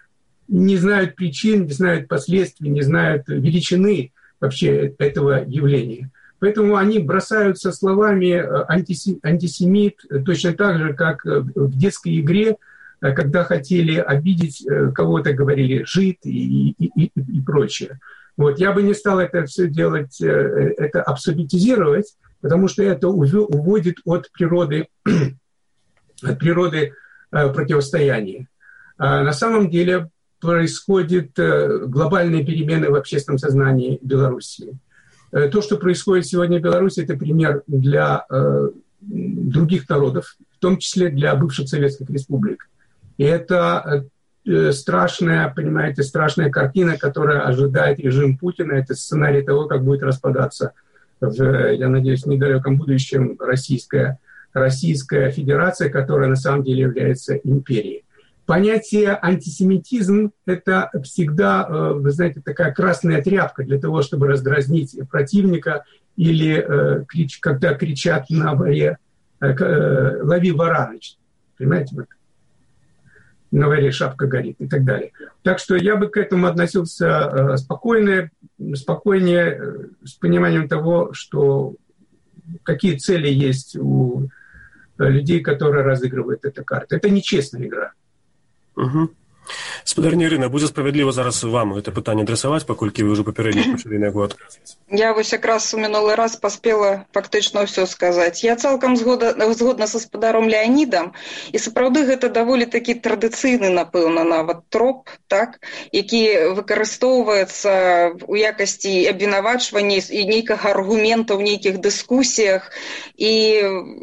не знают причин, не знают последствий, не знают величины вообще этого явления. Поэтому они бросаются словами антисемит точно так же, как в детской игре, когда хотели обидеть кого-то, говорили «жид» и, и, и, и прочее. Вот. Я бы не стал это все делать, это абсолютизировать, потому что это уводит от природы, от природы противостояния. А на самом деле происходят глобальные перемены в общественном сознании Белоруссии. То, что происходит сегодня в Беларуси, это пример для других народов, в том числе для бывших советских республик. И это страшная, понимаете, страшная картина, которая ожидает режим Путина. Это сценарий того, как будет распадаться, в, я надеюсь, в недалеком будущем Российская, Российская Федерация, которая на самом деле является империей. Понятие антисемитизм – это всегда, вы знаете, такая красная тряпка для того, чтобы раздразнить противника или когда кричат на воре «лови вора», понимаете, на воре шапка горит и так далее. Так что я бы к этому относился спокойно, спокойнее, с пониманием того, что какие цели есть у людей, которые разыгрывают эту карту. Это нечестная игра. Угу. Спадарня Ірина, будзе справядліва зараз вам гэта пытанне адрасаваць, паколькі вы ўжо папярэдне пачалі на яго адказваць. Я вось якраз у мінулы раз паспела фактычна ўсё сказаць. Я цалкам згода, згодна са спадаром Леанідам, і сапраўды гэта даволі такі традыцыйны, напэўна, нават троп, так, які выкарыстоўваецца ў якасці абвінавачвання і нейкага аргумента ў нейкіх дыскусіях, і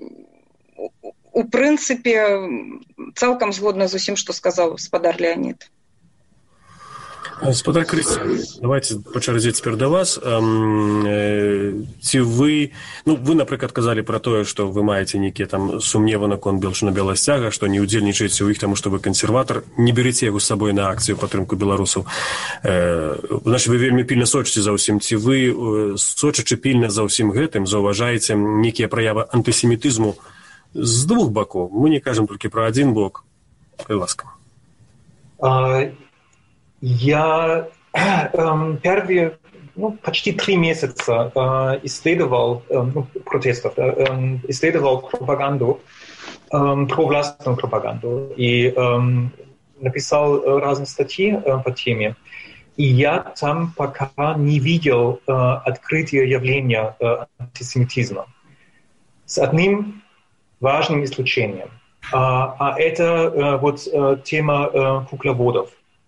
у прынцыпе, цалкам згодна з усім, што сказаў спадар Леанід. Спадар Крысцян, давайте па чарзе цяпер да вас. Ці вы, ну, вы, напрыклад, казалі пра тое, што вы маеце нейкія там сумневы наконт Белчына-Беласцяга, што не ўдзельнічаеце ў іх, таму што вы кансерватар, не берыце яго з сабой на акцыю падтрымку беларусаў. Значыць, вы вельмі пільна сочыце за ўсім. Ці вы, сочачы пільна за ўсім гэтым, заўважаеце нейкія праявы антысемітызму з двух боков? Мы не кажем только про один бок. Ласка. Я э, первые ну, почти три месяца э, исследовал э, ну, протестов, э, исследовал пропаганду, э, провластную пропаганду и э, написал разные статьи э, по теме. И я там пока не видел э, открытия явления э, антисемитизма. С одним важным исключением. А, а это а, вот а, тема а, кукловодов.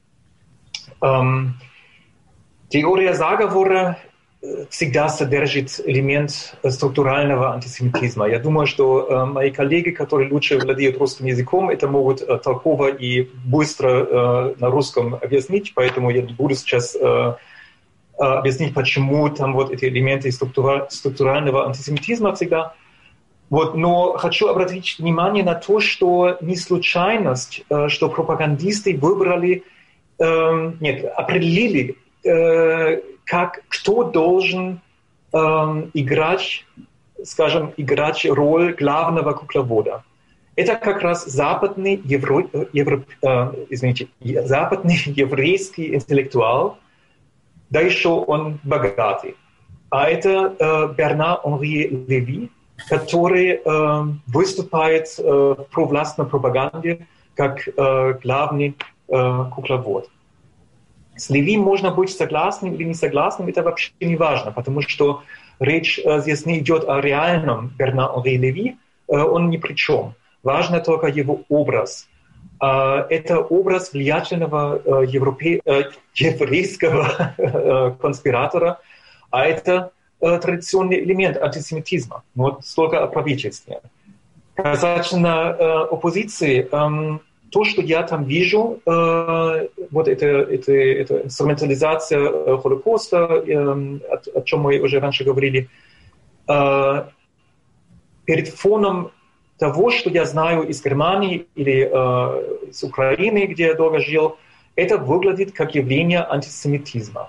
Эм, теория заговора всегда содержит элемент структурального антисемитизма. Я думаю, что а, мои коллеги, которые лучше владеют русским языком, это могут а, толково и быстро а, на русском объяснить, поэтому я буду сейчас а, а, объяснить, почему там вот эти элементы структура, структурального антисемитизма всегда. Вот, но хочу обратить внимание на то, что не случайность, что пропагандисты выбрали, э, нет, определили, э, как, кто должен э, играть, скажем, играть роль главного кукловода. Это как раз западный, евро, евро, э, извините, западный еврейский интеллектуал, да еще он богатый. А это э, Бернар-Анри Леви, который э, выступает э, в провластной пропаганде как э, главный э, кукловод. С Леви можно быть согласным или не согласным, это вообще не важно, потому что речь э, здесь не идет о реальном Бернар-Анри Леви, э, он ни при чем. Важно только его образ. Э, это образ влиятельного э, европе... э, еврейского э, конспиратора, а это традиционный элемент антисемитизма. Вот столько о правительстве. Касательно э, оппозиции, э, то, что я там вижу, э, вот это, это, это инструментализация э, Холокоста, э, о, о чем мы уже раньше говорили, э, перед фоном того, что я знаю из Германии или э, из Украины, где я долго жил, это выглядит как явление антисемитизма.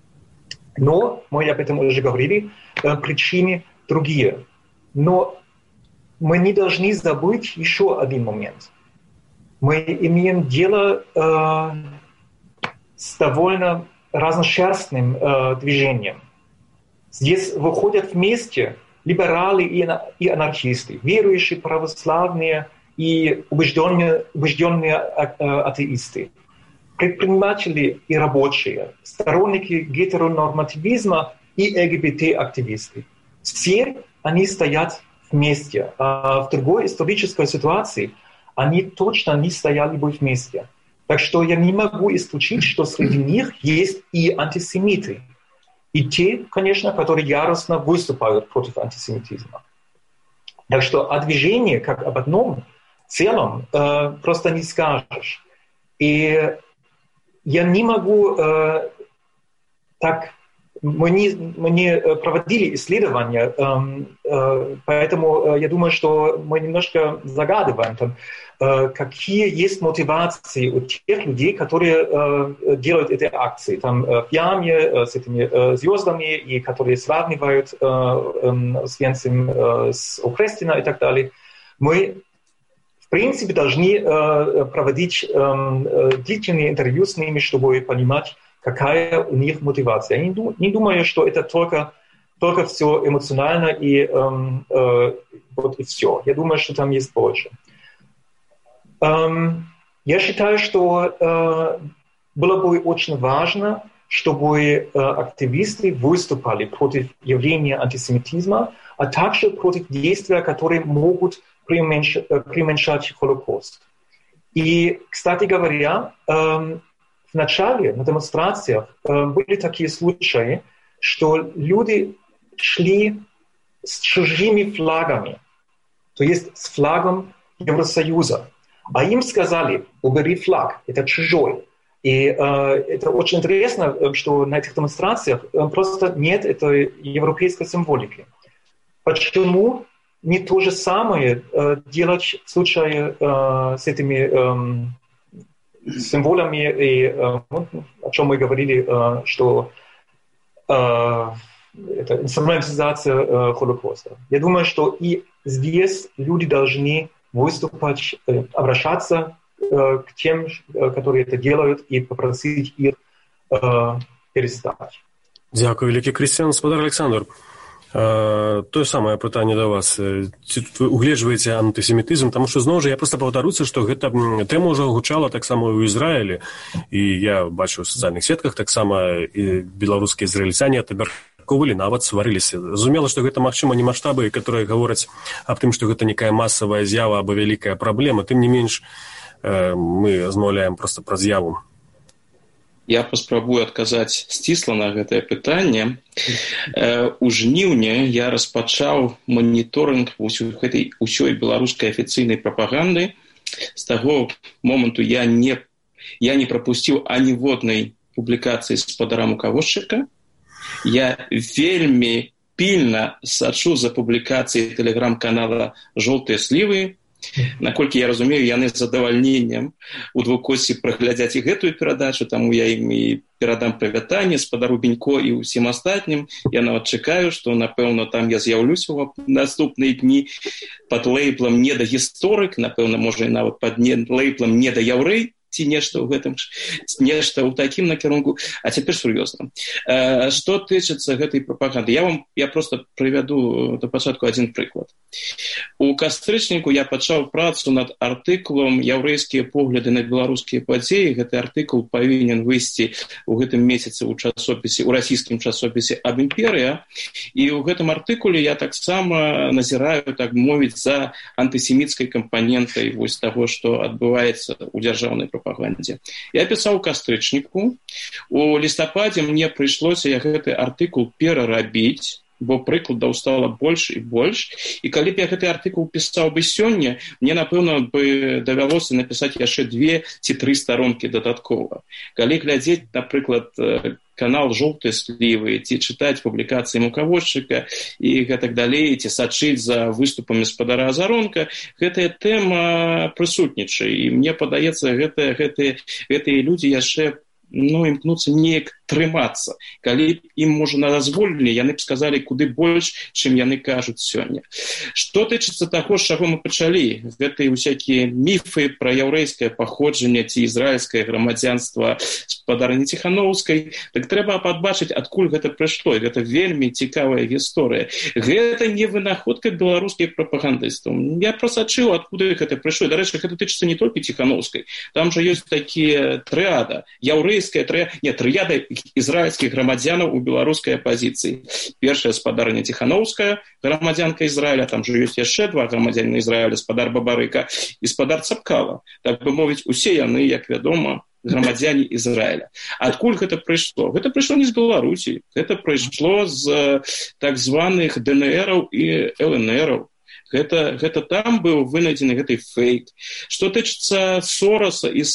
Но, мы об этом уже говорили, причины другие. Но мы не должны забыть еще один момент. Мы имеем дело э, с довольно разношерстным э, движением. Здесь выходят вместе либералы и, и анархисты, верующие православные и убежденные, убежденные атеисты, предприниматели и рабочие, сторонники гетеронормативизма и ЛГБТ-активисты. Все они стоят вместе. А в другой исторической ситуации они точно не стояли бы вместе. Так что я не могу исключить, что среди них есть и антисемиты. И те, конечно, которые яростно выступают против антисемитизма. Так что о движении, как об одном целом, э, просто не скажешь. И я не могу э, так... Мы не, мы не проводили исследования, э, э, поэтому я думаю, что мы немножко загадываем, там, э, какие есть мотивации у тех людей, которые э, делают эти акции. Там э, в яме э, с этими э, звездами, и которые сравнивают э, э, с Венцем э, с Окрестина и так далее. Мы, в принципе, должны э, проводить э, длительные интервью с ними, чтобы понимать, какая у них мотивация. Я не, дум, не думаю, что это только, только все эмоционально и, эм, э, вот и все. Я думаю, что там есть больше. Эм, я считаю, что э, было бы очень важно, чтобы э, активисты выступали против явления антисемитизма, а также против действий, которые могут преуменьшать, преуменьшать Холокост. И, кстати говоря, э, в начале на демонстрациях э, были такие случаи, что люди шли с чужими флагами, то есть с флагом Евросоюза. А им сказали, убери флаг, это чужой. И э, это очень интересно, что на этих демонстрациях э, просто нет этой европейской символики. Почему не то же самое э, делать в случае э, с этими... Э, символами, и, э, о чем мы говорили, э, что э, это инструментализация э, Холокоста. Я думаю, что и здесь люди должны выступать, э, обращаться э, к тем, э, которые это делают, и попросить их э, перестать. Дякую, великий Крістіан. Господар Александр, тое самае пытанне да вас. Ці вы угледжваеце антысемітызм, таму што зноў жа я проста паўтаруся, што гэта тэма ўжо гучала таксама ў Ізраілі, і я бачу ў сацыяльных сетках таксама і беларускія ізраільцяне атабярковалі, нават сварыліся. Зразумела, што гэта магчыма не маштабы, которые гавораць аб тым, што гэта некая масавая з'ява або вялікая праблема, тым не менш мы размаўляем проста пра з'яву. Я паспрабую адказаць сцісла на гэтае пытанне. У жніўні я распачаў маніторынг гэтай усёй беларускай афіцыйнай прапаганды. З таго моманту я не, я не прапусціў аніводнай публікацыі спадара мукавозчыка. Я вельмі пільна сачу за публікацыяй тэлеграм-канала «Жоўтыя слівы». Наколькі я разумею, яны з задавальненнем у двукосці праглядзяць і гэтую перадачу, таму я ім і перадам прывітанне спадару Бенько і ўсім астатнім. Я нават чакаю, што, напэўна, там я з'яўлюся ў наступныя дні пад лейблам «Недагісторык», напэўна, можа, і нават пад лейблам «Недаяўрэй», ці нешта ў гэтым, нешта ў такім накірунку. А цяпер сур'ёзна. Што тычыцца гэтай прапаганды? Я вам я проста прывяду да пачатку адзін прыклад. У кастрычніку я пачаў працу над артыкулам «Яўрэйскія погляды на беларускія падзеі». Гэты артыкул павінен выйсці ў гэтым месяцы ў часопісе, у расійскім часопісе «Аб імперыя». І ў гэтым артыкуле я таксама назіраю, так мовіць, за антысеміцкай кампанентай вось таго, што адбываецца ў дзяржаўнай прапагандзе. Я пісаў у кастрычніку. У лістападзе мне прыйшлося гэты артыкул перарабіць, бо прыкладаў стала больш і больш. І калі б я гэты артыкул пісаў бы сёння, мне, напэўна, бы давялося напісаць яшчэ две ці тры старонкі дадаткова. Калі глядзець, напрыклад, канал «Жоўтыя слівы», ці чытаць публікацыі мукавозчыка і гэтак далей, ці сачыць за выступамі спадара Азаронка, гэтая тэма прысутнічае. І мне падаецца, гэтыя, гэтыя, гэтыя людзі яшчэ ну, імкнуцца неяк трымацца. Калі ім можна дазволілі, яны б сказалі куды больш, чым яны кажуць сёння. Што тычыцца таго, з чаго мы пачалі, гэтыя усякія міфы пра яўрэйскае паходжанне ці ізраільскае грамадзянства спадарні Ціхановскай, так трэба падбачыць, адкуль гэта прыйшло. Гэта вельмі цікавая гісторыя. Гэта не вынаходка беларускіх прапагандыстаў. Я прасачыў, адкуды гэта прыйшло. Дарэчы, гэта тычыцца не толькі Ціхановскай. Там жа ёсць такія трыада. Яўрэйская трыада, не, трыяда ізраільскіх грамадзянаў у беларускай апазіцыі. Першая спадарня Ціхановская, грамадзянка Ізраіля, там жа ёсць яшчэ два грамадзяніна Ізраіля, спадар Бабарыка і спадар Цапкала. Так бы мовіць, усе яны, як вядома, грамадзяне Ізраіля. Адкуль гэта прыйшло? Гэта прыйшло не з Беларусі. Гэта прыйшло з так званых дэ эн эраў і эл эн эраў. Гэта, гэта там быў вынайдзены гэты фейк. Што тычыцца Сороса і,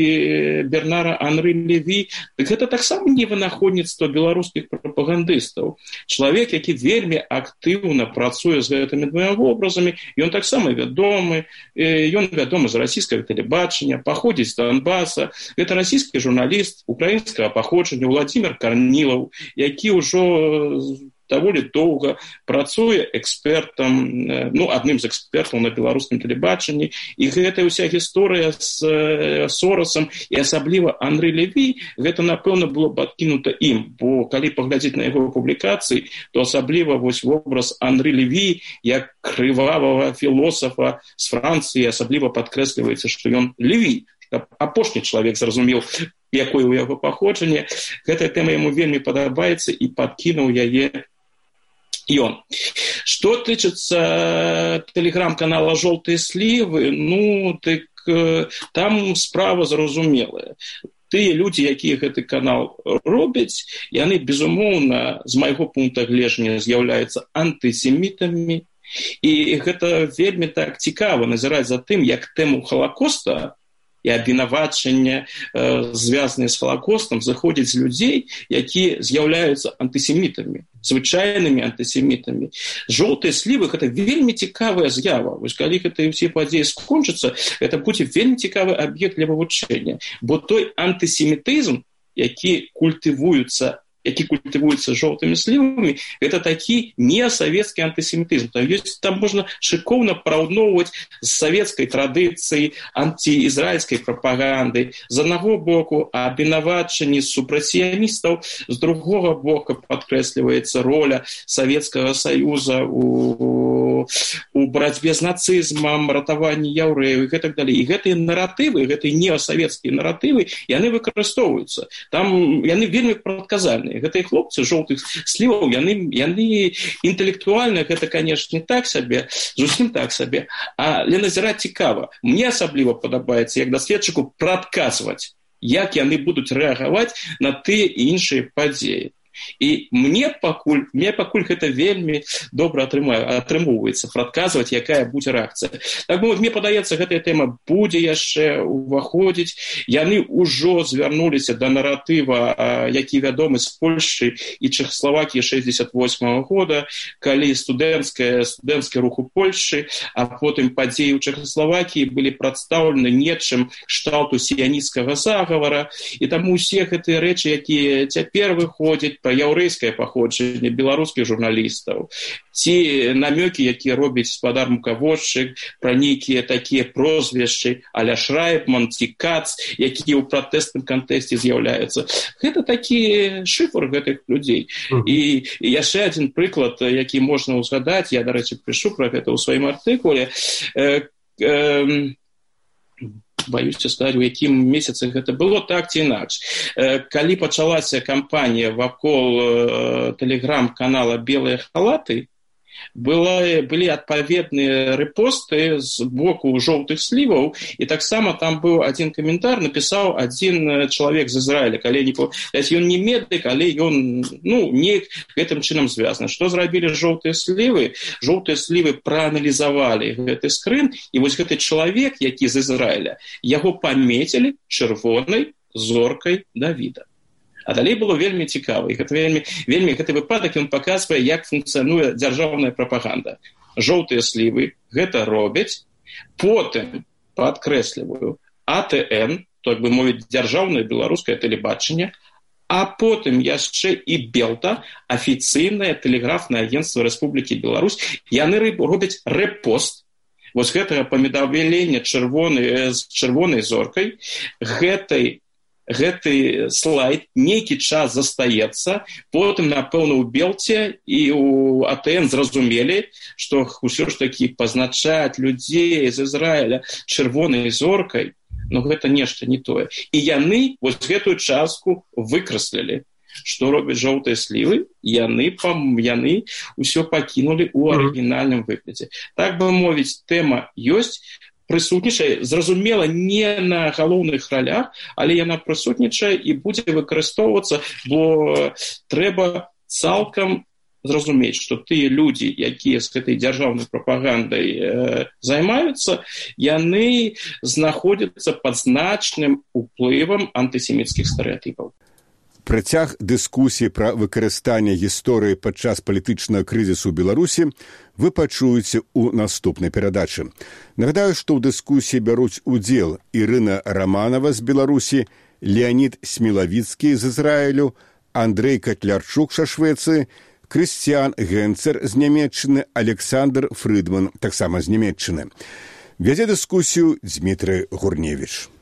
і Бернара Анры Леві, так гэта таксама не вынаходніцтва беларускіх прапагандыстаў. Чалавек, які вельмі актыўна працуе з гэтымі двома вобразамі, ён таксама вядомы, ён вядомы з расійскага тэлебачання, паходзіць з Донбаса. Гэта расійскі журналіст украінскага паходжання Владзімір Карнілаў, які ўжо даволі доўга працуе экспертам, ну, адным з экспертаў на беларускім тэлебачанні, і гэта ўся гісторыя з Сорасам і асабліва Анры Леві, гэта, напэўна, было б адкінута ім, бо калі паглядзець на яго публікацыі, то асабліва вось вобраз Анры Леві як крывавага філосафа з Францыі асабліва падкрэсліваецца, што ён Леві, апошні чалавек зразумеў, якое ў яго паходжанне. Гэтая тэма яму вельмі падабаецца і падкінуў яе ён. Што тычыцца тэлеграм-канала «Жолтыя слівы», ну, так там справа зразумелая. Тыя людзі, якія гэты канал робяць, яны, безумоўна, з майго пункта гледжання з'яўляюцца антысемітамі, і гэта вельмі так цікава назіраць за тым, як тэму Халакоста і абвінавачання, э, звязаныя з Халакостам, заходзяць з людзей, якія з'яўляюцца антысемітамі, звычайнымі антысемітамі. Жоўтыя слівы – гэта вельмі цікавая з'ява. Вось калі гэтыя ўсе падзеі скончацца, гэта будзе вельмі цікавы аб'ект для вывучэння. Бо той антысемітызм, які культывуецца які культывуецца жоўтымі слівамі, гэта такі несавецкі антысемітызм. Там, ёсць, там можна шыкоўна параўноўваць з савецкай традыцыяй антыізраільскай прапаганды. З аднаго боку абвінавачанні супрацыяністаў, з другога боку падкрэсліваецца роля Савецкага Саюза у, у барацьбе з нацызмам, ратаванні яўрэяў і гэтак далей. І гэтыя наратывы, гэтыя неасавецкія наратывы, яны выкарыстоўваюцца. Там яны вельмі прадказальныя. Гэтыя хлопцы жоўтых сліваў, яны, яны інтэлектуальна, гэта, канешне, так сабе, зусім так сабе, але назіраць цікава. Мне асабліва падабаецца, як даследчыку, прадказваць, як яны будуць рэагаваць на тыя і іншыя падзеі. І мне пакуль, мне пакуль гэта вельмі добра атрымоўваецца, прадказваць, якая будзе рэакцыя. Так бы, мне падаецца, гэтая тэма будзе яшчэ уваходзіць. Яны ўжо звярнуліся да наратыва, які вядомы з Польшчы і Чэхаславакіі шэсцьдзесят восьмага года, калі студэнцкая, студэнцкі рух у Польшчы, а потым падзеі ў Чэхаславакіі былі прадстаўлены нечым кшталту сіянісцкага загавара, і таму усе гэтыя рэчы, якія цяпер выходзяць пра яўрэйскае паходжанне беларускіх журналістаў, ці намёкі, якія робіць спадар Мукаводчык, пра нейкія такія прозвішчы а-ля Шрайбман ці Кац, якія ў пратэстным кантэксце з'яўляюцца. Гэта такі шыфр гэтых людзей. Mm-hmm. І, і яшчэ адзін прыклад, які можна ўзгадаць, я, дарэчы, пішу пра гэта ў сваім артыкуле, э, э, баюся сказаць, у якім месяцы гэта было, так ці інакш. Калі пачалася кампанія вакол тэлеграм-канала «Белыя халаты», Была, былі адпаведныя рэпосты з боку жоўтых сліваў, і таксама там быў адзін каментар, напісаў адзін чалавек з Ізраіля, калі не памятаю, ён не медык, але ён, ну, неяк гэтым чынам звязаны. Што зрабілі жоўтыя слівы? Жоўтыя слівы прааналізавалі гэты скрын, і вось гэты чалавек, які з Ізраіля, яго памецілі чырвонай зоркай Давіда. А далей было вельмі цікава. І гэта вельмі, вельмі гэты выпадак, ён паказвае, як функцыянуе дзяржаўная прапаганда. Жоўтыя слівы гэта робяць, потым, падкрэсліваю, а тэ эн, так бы мовіць, дзяржаўнае беларускае тэлебачанне, А потым яшчэ і Белта, афіцыйнае тэлеграфнае агенцтва Рэспублікі Беларусь, яны робяць рэпост вось гэтага паведамлення чырвонай, з чырвонай зоркай, гэтай гэты слайд нейкі час застаецца, потым, напэўна, у Белце і у АТН зразумелі, што ўсё ж такі пазначаць людзей з Ізраіля чырвонай зоркай, но гэта нешта не тое. І яны вось гэтую частку выкраслілі. Што робяць жоўтыя слівы? Яны, яны ўсё пакінулі ў арыгінальным выглядзе. Так бы мовіць, тэма ёсць, прысутнічае, зразумела, не на галоўных ралях, але яна прысутнічае і будзе выкарыстоўвацца, бо трэба цалкам зразумець, што тыя людзі, якія з гэтай дзяржаўнай прапагандай э, займаюцца, яны знаходзяцца пад значным уплывам антысеміцкіх стэрэатыпаў. Працяг дыскусіі пра выкарыстанне гісторыі падчас палітычнага крызісу ў Беларусі вы пачуеце ў наступнай перадачы. Нагадаю, што ў дыскусіі бяруць удзел Ірына Раманова з Беларусі, Леанід Смілавіцкі з Ізраілю, Андрэй Катлярчук са Швецыі, Крысціян Генцер з Нямецчыны, Александр Фрыдман, таксама з Нямецчыны. Вядзе дыскусію Дзмітрый Гурневіч.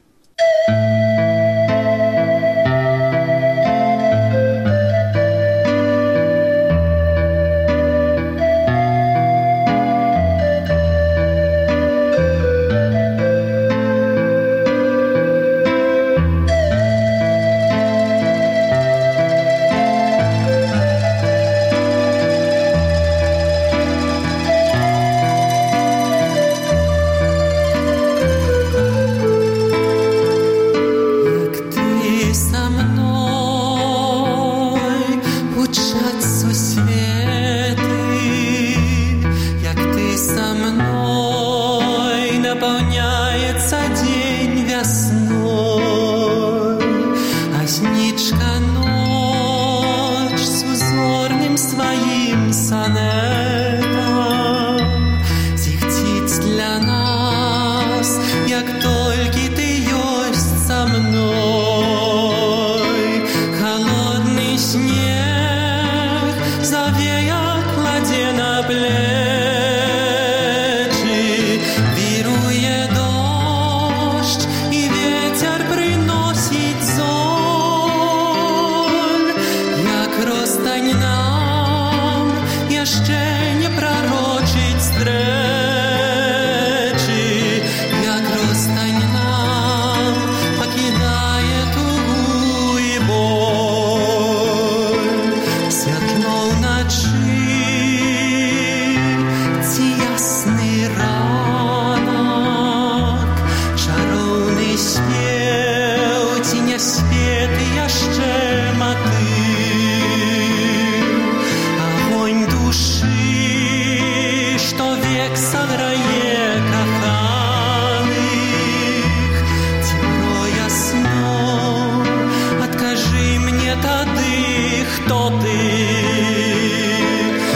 Откажи мне тады, хто ты.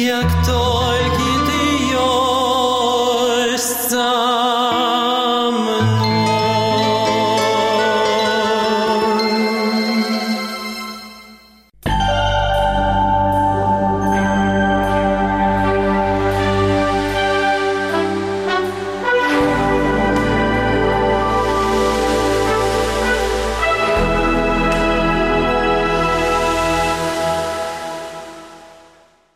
як то